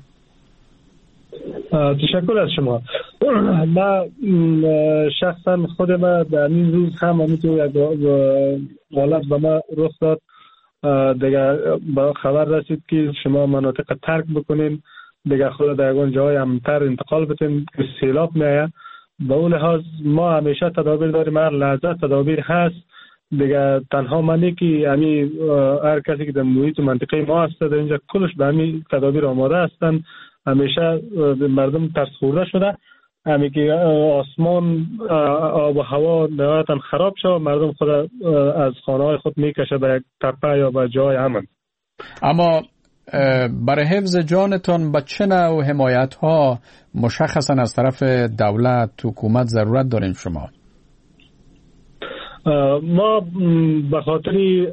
تشکر از شما. من شخصا خود من در این روز هم همینطور یک حالت به من رخ داد. دیگه با خبر رسید که شما مناطق ترک بکنین، دیگه خود در اون جای امن‌تر انتقال بتین که سیلاب میاد. به اون لحاظ ما همیشه تدابیر داریم، هر لحظه تدابیر هست. دیگه تنها منی که هر کسی که در محیط منطقه ما هست در اینجا کلش به همین تدابیر آماده هستن. همیشه مردم ترس خورده شده همین که آسمان آب و هوا نهایتا خراب شد، مردم خود از خانه های خود میکشه به یک تپه یا به جای امن. اما برای حفظ جانتان به چه نوع حمایت ها مشخصا از طرف دولت حکومت ضرورت دارین شما؟ ما به خاطر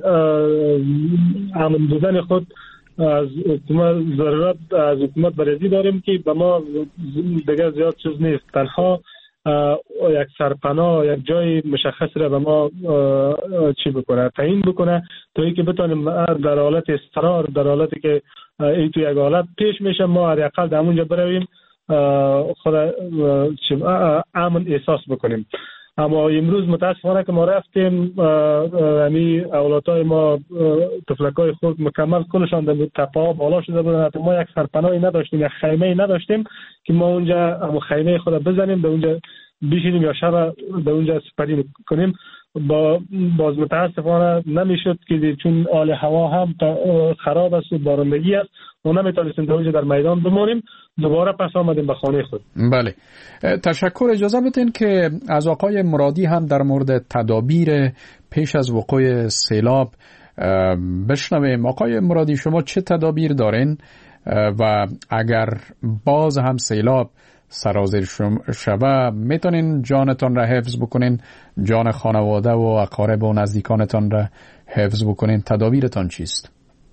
امن بودن خود از حکومت ضرورت از حکومت بریزی داریم که به ما دیگه زیاد چیز نیست، تنها یک سرپناه یک جای مشخص را به ما چی بکنه تعیین بکنه تا اینکه بتونیم در حالت استقرار در حالتی که این تو یک حالت پیش میشه ما حداقل در اونجا برویم خود امن احساس بکنیم. اما امروز متاسفانه که ما رفتیم اولادای ما طفلکای خود مکمل کلشان در تپه ها بالا شده بودن. ما یک سرپناهی نداشتیم، یک خیمه نداشتیم که ما اونجا خیمه خود بزنیم به اونجا بشینیم یا شب به اونجا سپری کنیم. باز متاسفانه نمیشد که چون حال هوا هم خراب است و بارندگی است و نمیتونستیم در اونجا در میدان بمانیم. دوباره پس آمدیم به خانه خود. بله، تشکر. اجازه بدین که از آقای مرادی هم در مورد تدابیر پیش از وقوع سیلاب بشنویم. آقای مرادی، شما چه تدابیر دارین و اگر باز هم سیلاب سرازیر شوه میتونین جانتان را حفظ بکنین، جان خانواده و اقارب و نزدیکانتان را حفظ بکنین؟ تدابیرتان چیست؟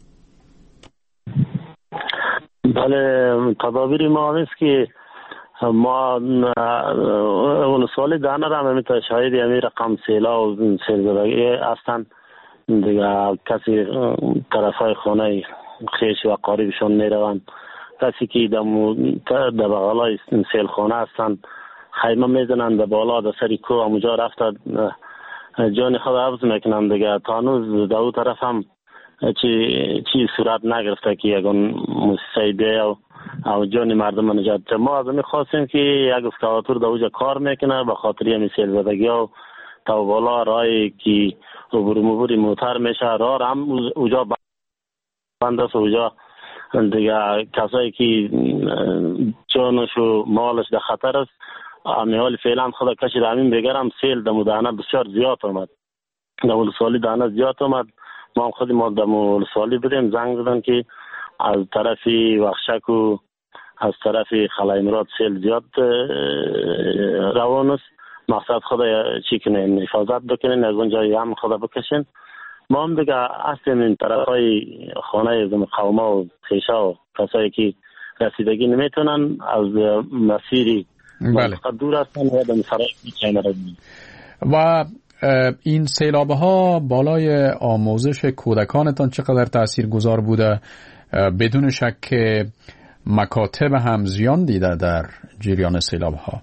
بله، تدابیر ما هست که ما اول سال دانه را همیتا شاید همی رقم سیلا و سیلزدگی هستن دیگه. کسی طرفای خانه خیش و قریبشون میروند، کسی که در بغلای سیل خانه هستن خیمه میزنن در بالا در سری کو همونجا رفته جان خود حفظ میکنن دیگه. تا هنوز در اون طرف هم چی صورت نگرفته که یکون مصیبه و جان مردم نجات. ما از همین خواستیم که یک اسکواتور در اونجا کار میکنه به خاطر همین سیل زدگی و تا بالا رای که عبور موتر میشه راه هم اونجا بند است. اونجا دیگه کسایی که جانش و مالش در خطر است حال فعلا خدا کشید. همین بگر هم سیل در دانه بسیار زیاد آمد، در ولسوالی دانه زیاد آمد. ما هم خودی ما در ولسوالی بدیم زنگ زدن که از طرف وخشک و از طرف خلای مراد سیل زیاد روان است. مقصد خدا چی کنین حفاظت بکنین، از اونجا هم خدا بکشین. ما هم دیگه هستیم این طرف های خانه قومه و خیشه و کسایی که رسیدگی نمیتونن از مسیری دور هستن و در مسرای میچینه رسیدن. و این سیلابه ها بالای آموزش کودکانتان چقدر تأثیر گذار بوده؟ بدون شک که مکاتب هم زیان دیده در جریان سیلابه ها.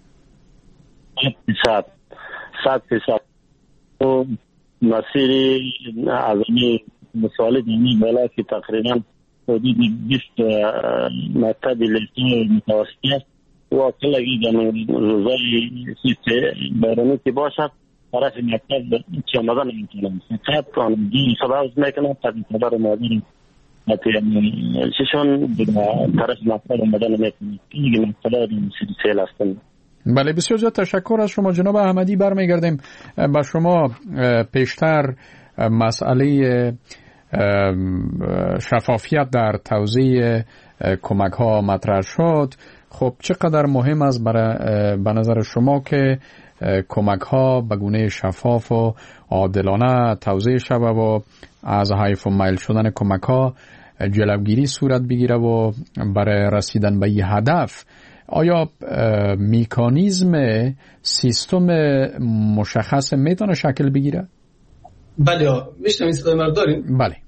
100% مسیری از این مسائل دینی بالا که تقریبا حدود 20 مکتب لیسه متوسطی است و کلگی روزای بارانی که باشد طرف مکتب چه آمدن نمیتونم فقط آنجی سباز میکنم تقریبا مادری چشون طرف مکتب آمدن نمیتونم اینگه مکتب سیل هستن. بله، بسیار زیاد تشکر از شما جناب احمدی. برمیگردیم با شما. پیشتر مسئله شفافیت در توزیع کمک ها مطرح شد. خب چقدر مهم است به نظر شما که کمک ها به گونه شفاف و عادلانه توزیع شود و از حیف و میل شدن کمک ها جلوگیری صورت بگیره و برای رسیدن به این هدف آیا میکانیزم سیستم مشخص میتونه شکل بگیره؟ بله، میشنوید صدای من دارین؟ بله.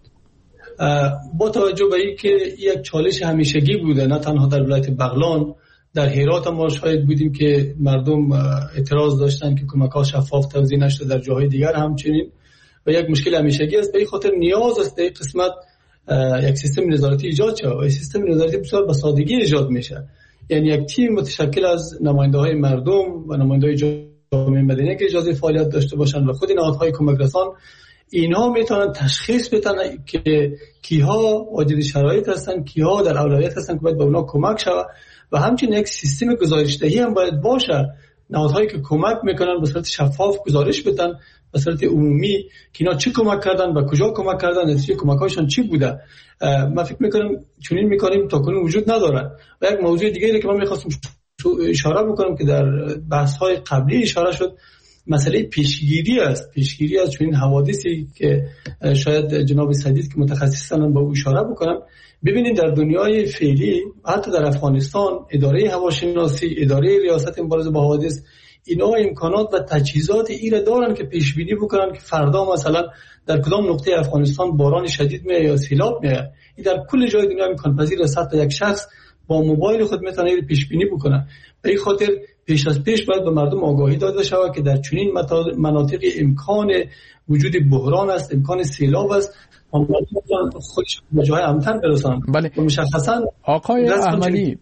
با توجه به اینکه یک چالش همیشگی بوده نه تنها در ولایت بغلان، در هرات ما شاهد بودیم که مردم اعتراض داشتن که کمک‌ها شفاف توزیع نشده، در جاهای دیگر همچنین، و یک مشکل همیشگی است. به این خاطر نیاز است در این قسمت یک سیستم نظارتی ایجاد شود و این سیستم نظارتی بسیار به سادگی ایجاد میشه. یعنی یک تیم متشکل از نماینده‌های مردم و نماینده‌های جامعه مدنی که اجازه فعالیت داشته باشند و خود نهادهای کمک رسان، اینها میتونن تشخیص بدن که کیها واجد شرایط هستن، کیها در اولویت هستن که باید به اونا کمک شود و همچنین یک سیستم گزارش‌دهی هم باید باشه. نهادهایی که کمک میکنن به صورت شفاف گزارش بدن به صورت عمومی که اینا چه کمک کردن و کجا کمک کردن، نتیجه کمک‌هاشون چی بوده. من فکر میکنم چنین میکنیم تا کنون وجود نداره. و یک موضوع دیگری که من میخواستم اشاره بکنم که در بحث‌های قبلی اشاره شد، مسئله پیشگیری است. پیشگیری از چنین حوادثی که شاید جناب سدید که متخصصن به او اشاره بکنم. ببینید در دنیای فعلی حتی در افغانستان اداره هواشناسی، اداره ریاست مبارزه با حوادث، اینا امکانات و تجهیزات ایره دارن که پیش بینی بکنن که فردا مثلا در کدام نقطه افغانستان باران شدید میاد یا سیلاب میاد. این در کل جای دنیا امکان پذیر است. حتی یک شخص با موبایل خود میتونه اینو پیش بینی بکنه. به این خاطر پیش از پیش باید به مردم آگاهی داده شود که در چنین مناطق امکان وجود بحران است، امکان سیلاب است. خودش به جای امتن برسانند. بله. مشخصا آقای احمدی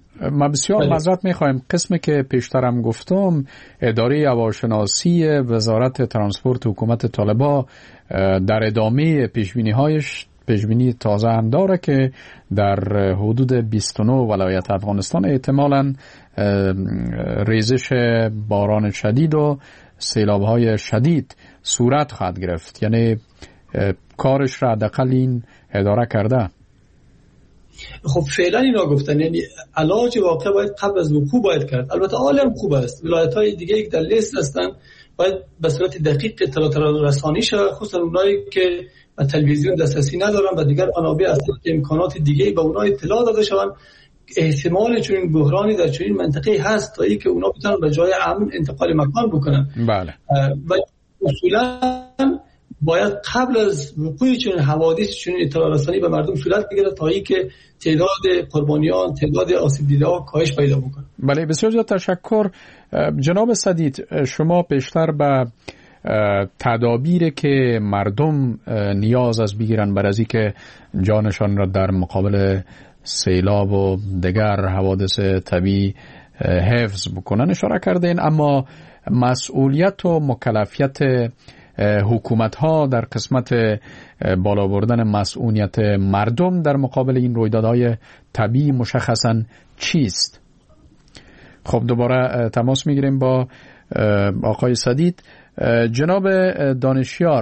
ما بسیار معذرت میخوایم. قسمی که پیشترم گفتم، اداره هواشناسی وزارت ترانسپورت حکومت طالبان در ادامه پیشبینی تازه هم داره که در حدود 29 ولایت افغانستان احتمالاً ریزش باران شدید و سیلاب‌های شدید صورت خواهد گرفت. یعنی کارش را حداقل این اداره کرده. خب فعلا اینا گفتن، یعنی علاج واقع باید قبل از وقوع باید کرد. البته عالم خوب است، ولایت‌های دیگه که در لیست هستن باید به صورت دقیق اطلاعات رسانی شود، خصوصا اونایی که تلویزیون دسترسی ندارن و دیگر منابع اصلی امکانات دیگه به اونها اطلاع داده شوند. احتمال چنین بحرانی در چنین منطقه هست تا اینکه اونا بتونن به جای امن انتقال مکان بکنن. بله. و اصولا باید قبل از وقوع چنین حوادث چنین اطلاع رسانی به مردم صورت بگیره تا اینکه تعداد قربانیان، تعداد آسیب دیده‌ها کاهش پیدا بکنه. بله، بسیار زیاد تشکر. جناب سدید، شما بیشتر به تدابیر که مردم نیاز از بگیرن برای از اینکه جانشان را در مقابل سیلاب و دیگر حوادث طبیعی حفظ بکنن اشاره کردین، اما مسئولیت و مکلفیت حکومت ها در قسمت بالا بردن مسئولیت مردم در مقابل این رویدادهای طبیعی مشخصا چیست؟ خب دوباره تماس میگیریم با آقای سدید. جناب دانشیار،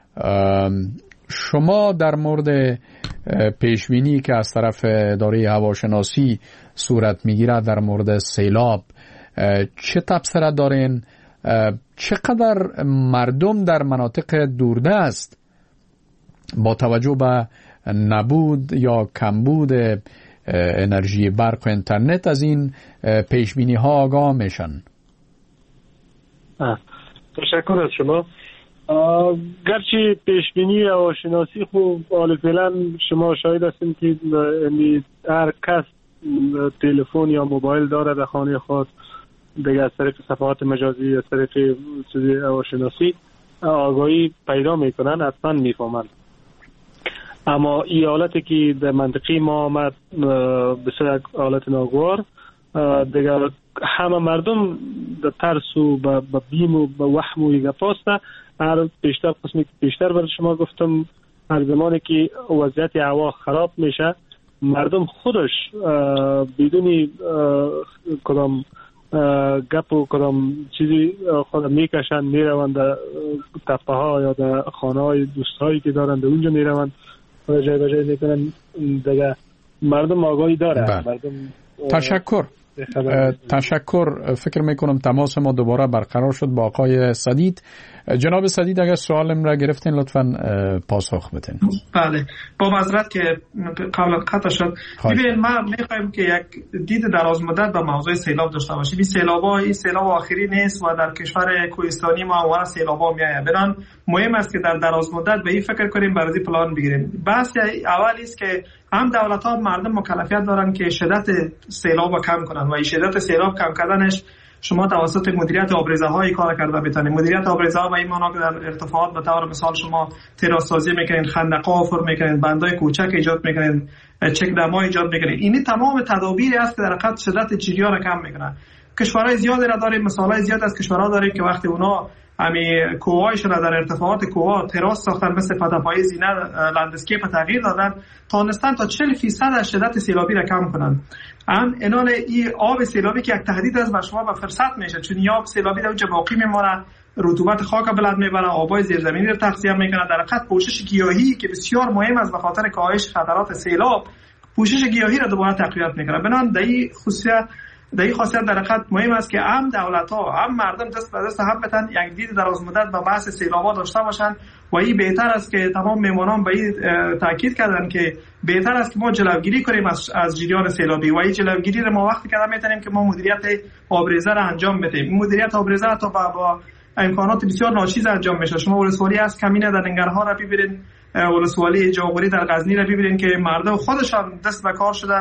شما در مورد پیشبینی که از طرف اداره هواشناسی صورت میگیره در مورد سیلاب چه تبصره دارین؟ چقدر مردم در مناطق دوردست با توجه به نبود یا کمبود انرژی برق و اینترنت از این پیشبینی ها آگاه میشن؟ تشکر از شما. گرچه پیشبینی هواشناسی خوب حال فعلا شما شاهد هستیم که هر کس تلفن یا موبایل داره در خانه خود، دیگه از طریق صفحات مجازی، از طریق هواشناسی آگاهی پیدا میکنن، حتما میفهمن. اما این حالتی که در منطقه ما آمد بسیار حالت ناگوار، دیگه همه مردم در ترس و به بیم و به وهم و ایگه پاسته. هر بیشتر قسمی که بیشتر برای شما گفتم، هر زمانی که وضعیت هوا خراب میشه مردم خودش بدون کدام گپ و کدام چیزی خود میکشن، میروند در تپه ها یا در خانه های دوستایی که دارن در اونجا میروند و جای به جای میکنن. دیگه مردم آگاهی داره. مردم تشکر. فکر میکنم تماس ما دوباره برقرار شد با آقای سدید. جناب سدید، اگر سوالم را گرفتین لطفاً پاسخ بدین. بله، با معذرت که قبل قطع شد. ببینید، ما میخوایم که یک دید دراز مدت به موضوع سیلاب داشته باشیم. این سیلاب آخری نیست و در کشور کوهستانی ما اون سیلابا میاد. بنان مهم است که در دراز مدت به این فکر کنیم، برای پلان بگیریم. بحث اولی است که هم دولت‌ها مردم مکلفیت دارن که شدت سیلاب رو کم کنن و این شدت سیلاب کم کردنش شما توسط مدیریت آبریزه‌های کار کرده میتونید. مدیریت آبریزه‌ها به این معنا که در ارتفاعات به طور مثال شما تراس سازی میکنید، خندق‌ها حفر میکنید، بندای کوچک ایجاد میکنید، چک دم‌ها ایجاد میکنید. این تمام تدابیری است که در حقیقت شدت جریان رو کم میکنه. کشورهای زیادی را داریم، مثالای زیاد از کشورها داریم که وقتی اونا همین کوهایشون در ارتفاعات کوه تراس ساختن، مثل فتح‌های زینه لندسکیپ تغییر دادن، تونستن تا 40% از شدت سیلابی را کم کنن. انال این آب سیلابی که یک تهدید است بر شما و فرصت میشه، چون این آب سیلابی در اونجا باقی میمونه، رطوبت خاک بلند میبره، آبای زیرزمینی رو تغذیه میکنه. در حقیقت پوشش گیاهی که بسیار مهم است به خاطر کاهش خطرات سیلاب، پوشش گیاهی را دوباره تقویت میکنه. بنابراین در این خاصیت در حقیقت مهم است که هم دولت‌ها هم مردم دست به دست هم بتن یک دید دراز مدت به بحث سیلاب‌ها داشته باشند و این بهتر است که تمام میمونان به این تاکید کردن که بهتر است که ما جلوگیری کنیم از جریان سیلابی و این جلوگیری را ما وقتی کردن میتونیم که ما مدیریت آبریزه را انجام بدیم. مدیریت آبریزه تا با امکانات بسیار ناچیز انجام میشه. شما ولسوالی از کمینه در ننگرهار را ببینید، ولسوالی جاغوری در غزنی را ببینید که مردم خودشان دست به کار شدن،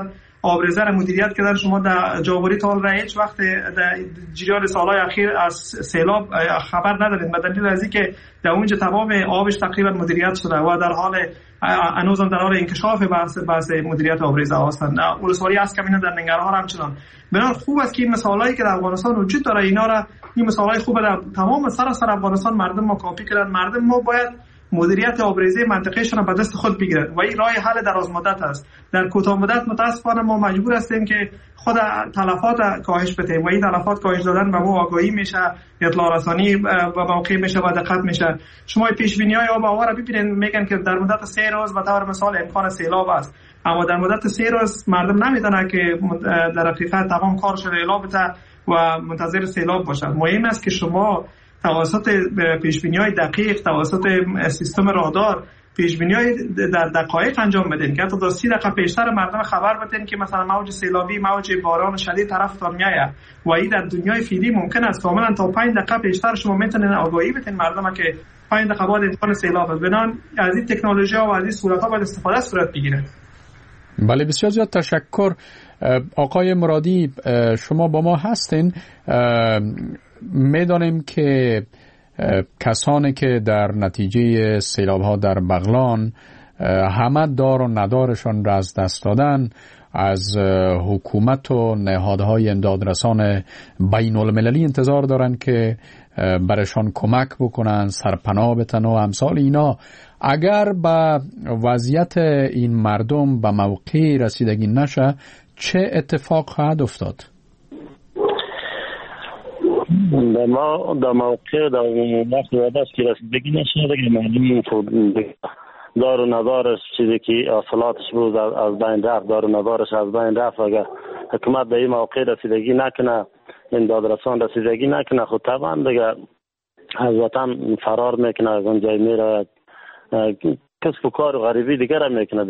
آبریزه را مدیریت کردن. شما در جاوری تال را هیچ وقت در جریان سالهای اخیر از سیلاب خبر ندارید، به دلیل از اینکه در اونجا تمام آبش تقریبا مدیریت شده و در حال هنوز در حال انکشاف بحث مدیریت آبریزه هستند. ولسوالی از کمینه در ننگرهار همچنان. بنابراین خوب است که این مثالایی که در افغانستان وجود داره اینا را، این مثالای خوب در تمام سراسر افغانستان مردم ما کاپی کردن. مردم ما باید مدیریت آبریزه منطقه‌شان را به دست خود بگیرند و این راه حل دراز مدت است. در کوتاه مدت متاسفانه ما مجبور هستیم که خود تلفات کاهش بدیم و این تلفات کاهش دادن به ما آگاهی میشه، اطلاع رسانی به موقع میشه و دقت میشه. شما پیش بینی‌های آب و هوا را ببینید، میگن که در مدت 3 روز به طور مثال امکان سیلاب است، اما در مدت 3 روز مردم نمیدونن که در حقیقت تمام کارش اعلام بده و منتظر سیلاب باشد. مهم است که شما توسط پیشبینی‌های دقیق، توسط سیستم رادار پیشبینی‌های در دقایق انجام بدین که حتی تا 30 دقیقه پیشتر مردم خبر بدین که مثلا موج سیلابی، موج باران شدید طرفتان میاد و این در دنیای فعلی ممکن است کاملا تا 5 دقیقه پیشتر شما میتونین آگاهی بدین مردم که 5 دقیقه بعد امکان سیلاب است. بنان از این تکنولوژی‌ها و از این صورت‌ها باید استفاده صورت بگیره. بله، بسیار زیاد تشکر. آقای مرادی، شما با ما هستین. میدانیم که کسانی که در نتیجه سیلاب‌ها در بغلان همه دار و ندارشان را از دست دادن، از حکومت و نهادهای امدادرسان بین المللی انتظار دارن که برشان کمک بکنن، سرپناه بتن و امثال اینا. اگر به وضعیت این مردم به موقع رسیدگی نشه، چه اتفاق خواهد افتاد؟ در موقع در وقت که رسیدگی نشه دیگه معلوم دار و ندارش چیزی که اصالاتش بود از بین رفت، دار و ندارش از بین رفت. اگر حکومت به این موقع رسیدگی نکنه، این دادرسان رسیدگی نکنه، خود طبعا دیگه از وطن فرار میکنه، از اون جای میره کسب و کار و غریبی دیگه را میکنه.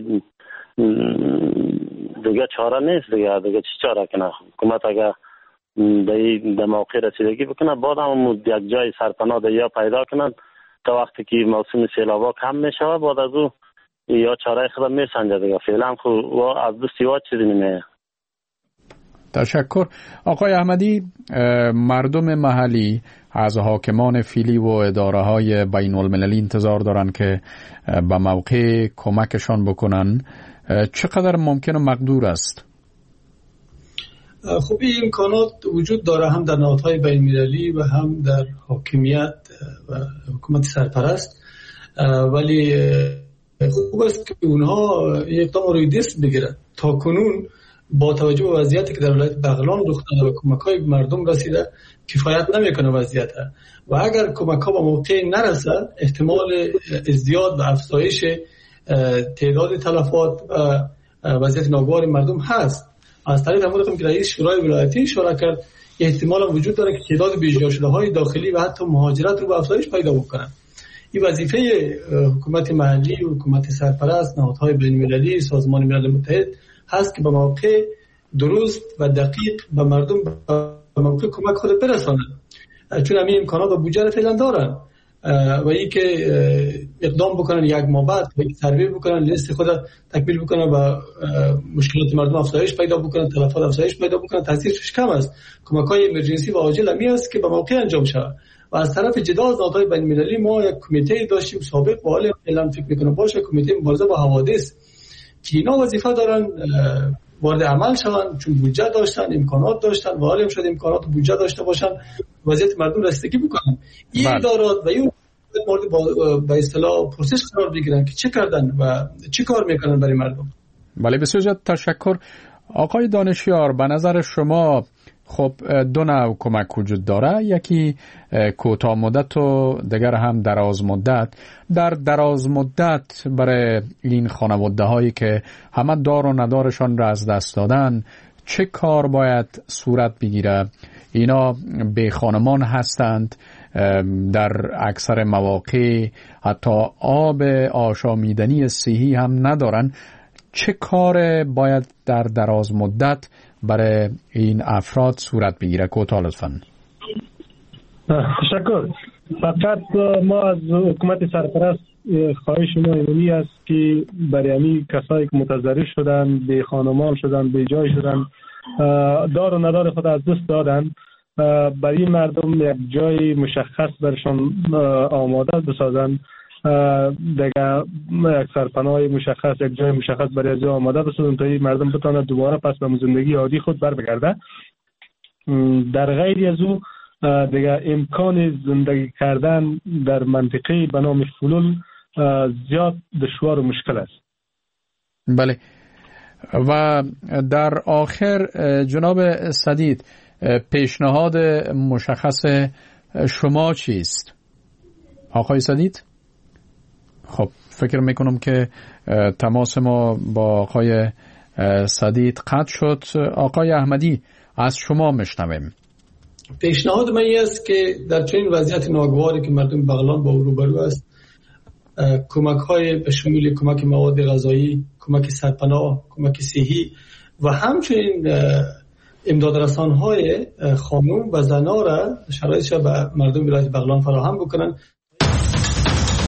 دیگه چاره نیست، دیگه چی چاره کنه حکومت؟ اگر در موقع رسیدگی بکنه بعد هم یک جای سرپناه یا پیدا کنن تا وقتی که موسم سیلابا کم میشه بعد از او یا چاره خود میسنجه دیگه. فعلا خود از دو سیوات چیزی نمیه. تشکر. آقای احمدی، مردم محلی از حاکمان فعلی و اداره های بین المللی انتظار دارن که به موقع کمکشان بکنن. چقدر ممکن و مقدور است؟ خب این امکانات وجود داره، هم در نهادهای بین المللی و هم در حاکمیت و حکومت سرپرست، ولی خوب است که اونها اقدام روی دست بگیرن. تا کنون با توجه به وضعیتی که در ولایت بغلان رخ داده و کمک‌های مردم رسیده کفایت نمیکنه وضعیت، و اگر کمک‌ها به موقع نرسه احتمال ازدیاد و افزایش تعداد تلفات و وضعیت ناگوار مردم هست. از طریق همون رقم که رئیس شورای ولایتی اشاره کرد، احتمال وجود داره که تعداد بی‌جا شده‌های داخلی و حتی مهاجرت رو به افزایش پیدا بکنن. این وظیفه حکومت محلی و حکومت سرپرست، نهادهای بین‌المللی، سازمان ملل متحد هست که به موقع درست و دقیق به مردم به موقع کمک خود برسانند، چون همین امکانات و بودجه فعلا دارن و این که اقدام بکنن یک ماه بعد سروی بکنن، لیست خود تکمیل بکنن و مشکلات مردم افزایش پیدا بکنن، تلفات افزایش پیدا بکنن، تاثیرش کم است. کمک‌های امرجنسی و عاجل همی است که به موقع انجام شود. و از طرف جدا از نهادهای بین‌المللی ما یک کمیته داشتیم سابق و حالا فعلا فکر می‌کنم باشه، کمیته مبارزه با حوادث، که اینا وظیفه دارن وارد عمل شوند، چون بودجه داشتن، امکانات داشتن و حالا هم شد امکانات و بودجه داشته باشن وضعیت مردم رسیدگی بکنن. این ادارات و این مورد با اصطلاح پرسش قرار بگیرن که چه کردن و چه کار میکنن برای مردم. بله، بسیار زیاد تشکر. آقای دانشیار، به نظر شما خب دو نوع کمک وجود داره، یکی کوتاه مدت و دیگر هم دراز مدت. در دراز مدت برای این خانواده هایی که همه دار و ندارشان را از دست دادن چه کار باید صورت بگیره؟ اینا به خانمان هستند، در اکثر مواقع حتی آب آشامیدنی صحی هم ندارن. چه کار باید در دراز مدت برای این افراد صورت بگیره؟ کوتاه لطفاً. تشکر. فقط ما از حکومت سرپرست خواهش ما اینی است که برای همین کسایی که متضرر شدن، به خانمان شدن، به جای شدن، دار و ندار خود از دست دادن، برای مردم یک جای مشخص برشان آماده بسازن، دیگه یک سرپناه مشخص، یک جای مشخص برای از آماده بسازن تا این مردم بتونه دوباره پس به زندگی عادی خود بر بگرده. در غیر از او دیگه امکان زندگی کردن در منطقه به نام فلول زیاد دشوار و مشکل است. بله. و در آخر جناب سدید، پیشنهاد مشخص شما چیست؟ آقای سدید؟ خب فکر میکنم که تماس ما با آقای سدید قطع شد. آقای احمدی از شما میشنویم. پیشنهاد من این است که در چنین وضعیت ناگواری که مردم بغلان با او روبرو است، کمک های به شمول کمک مواد غذایی، کمک سرپناه، کمک صحی و همچنین امدادرسان های خانم و زنان را شرایطش به مردم ولایت بغلان فراهم بکنند.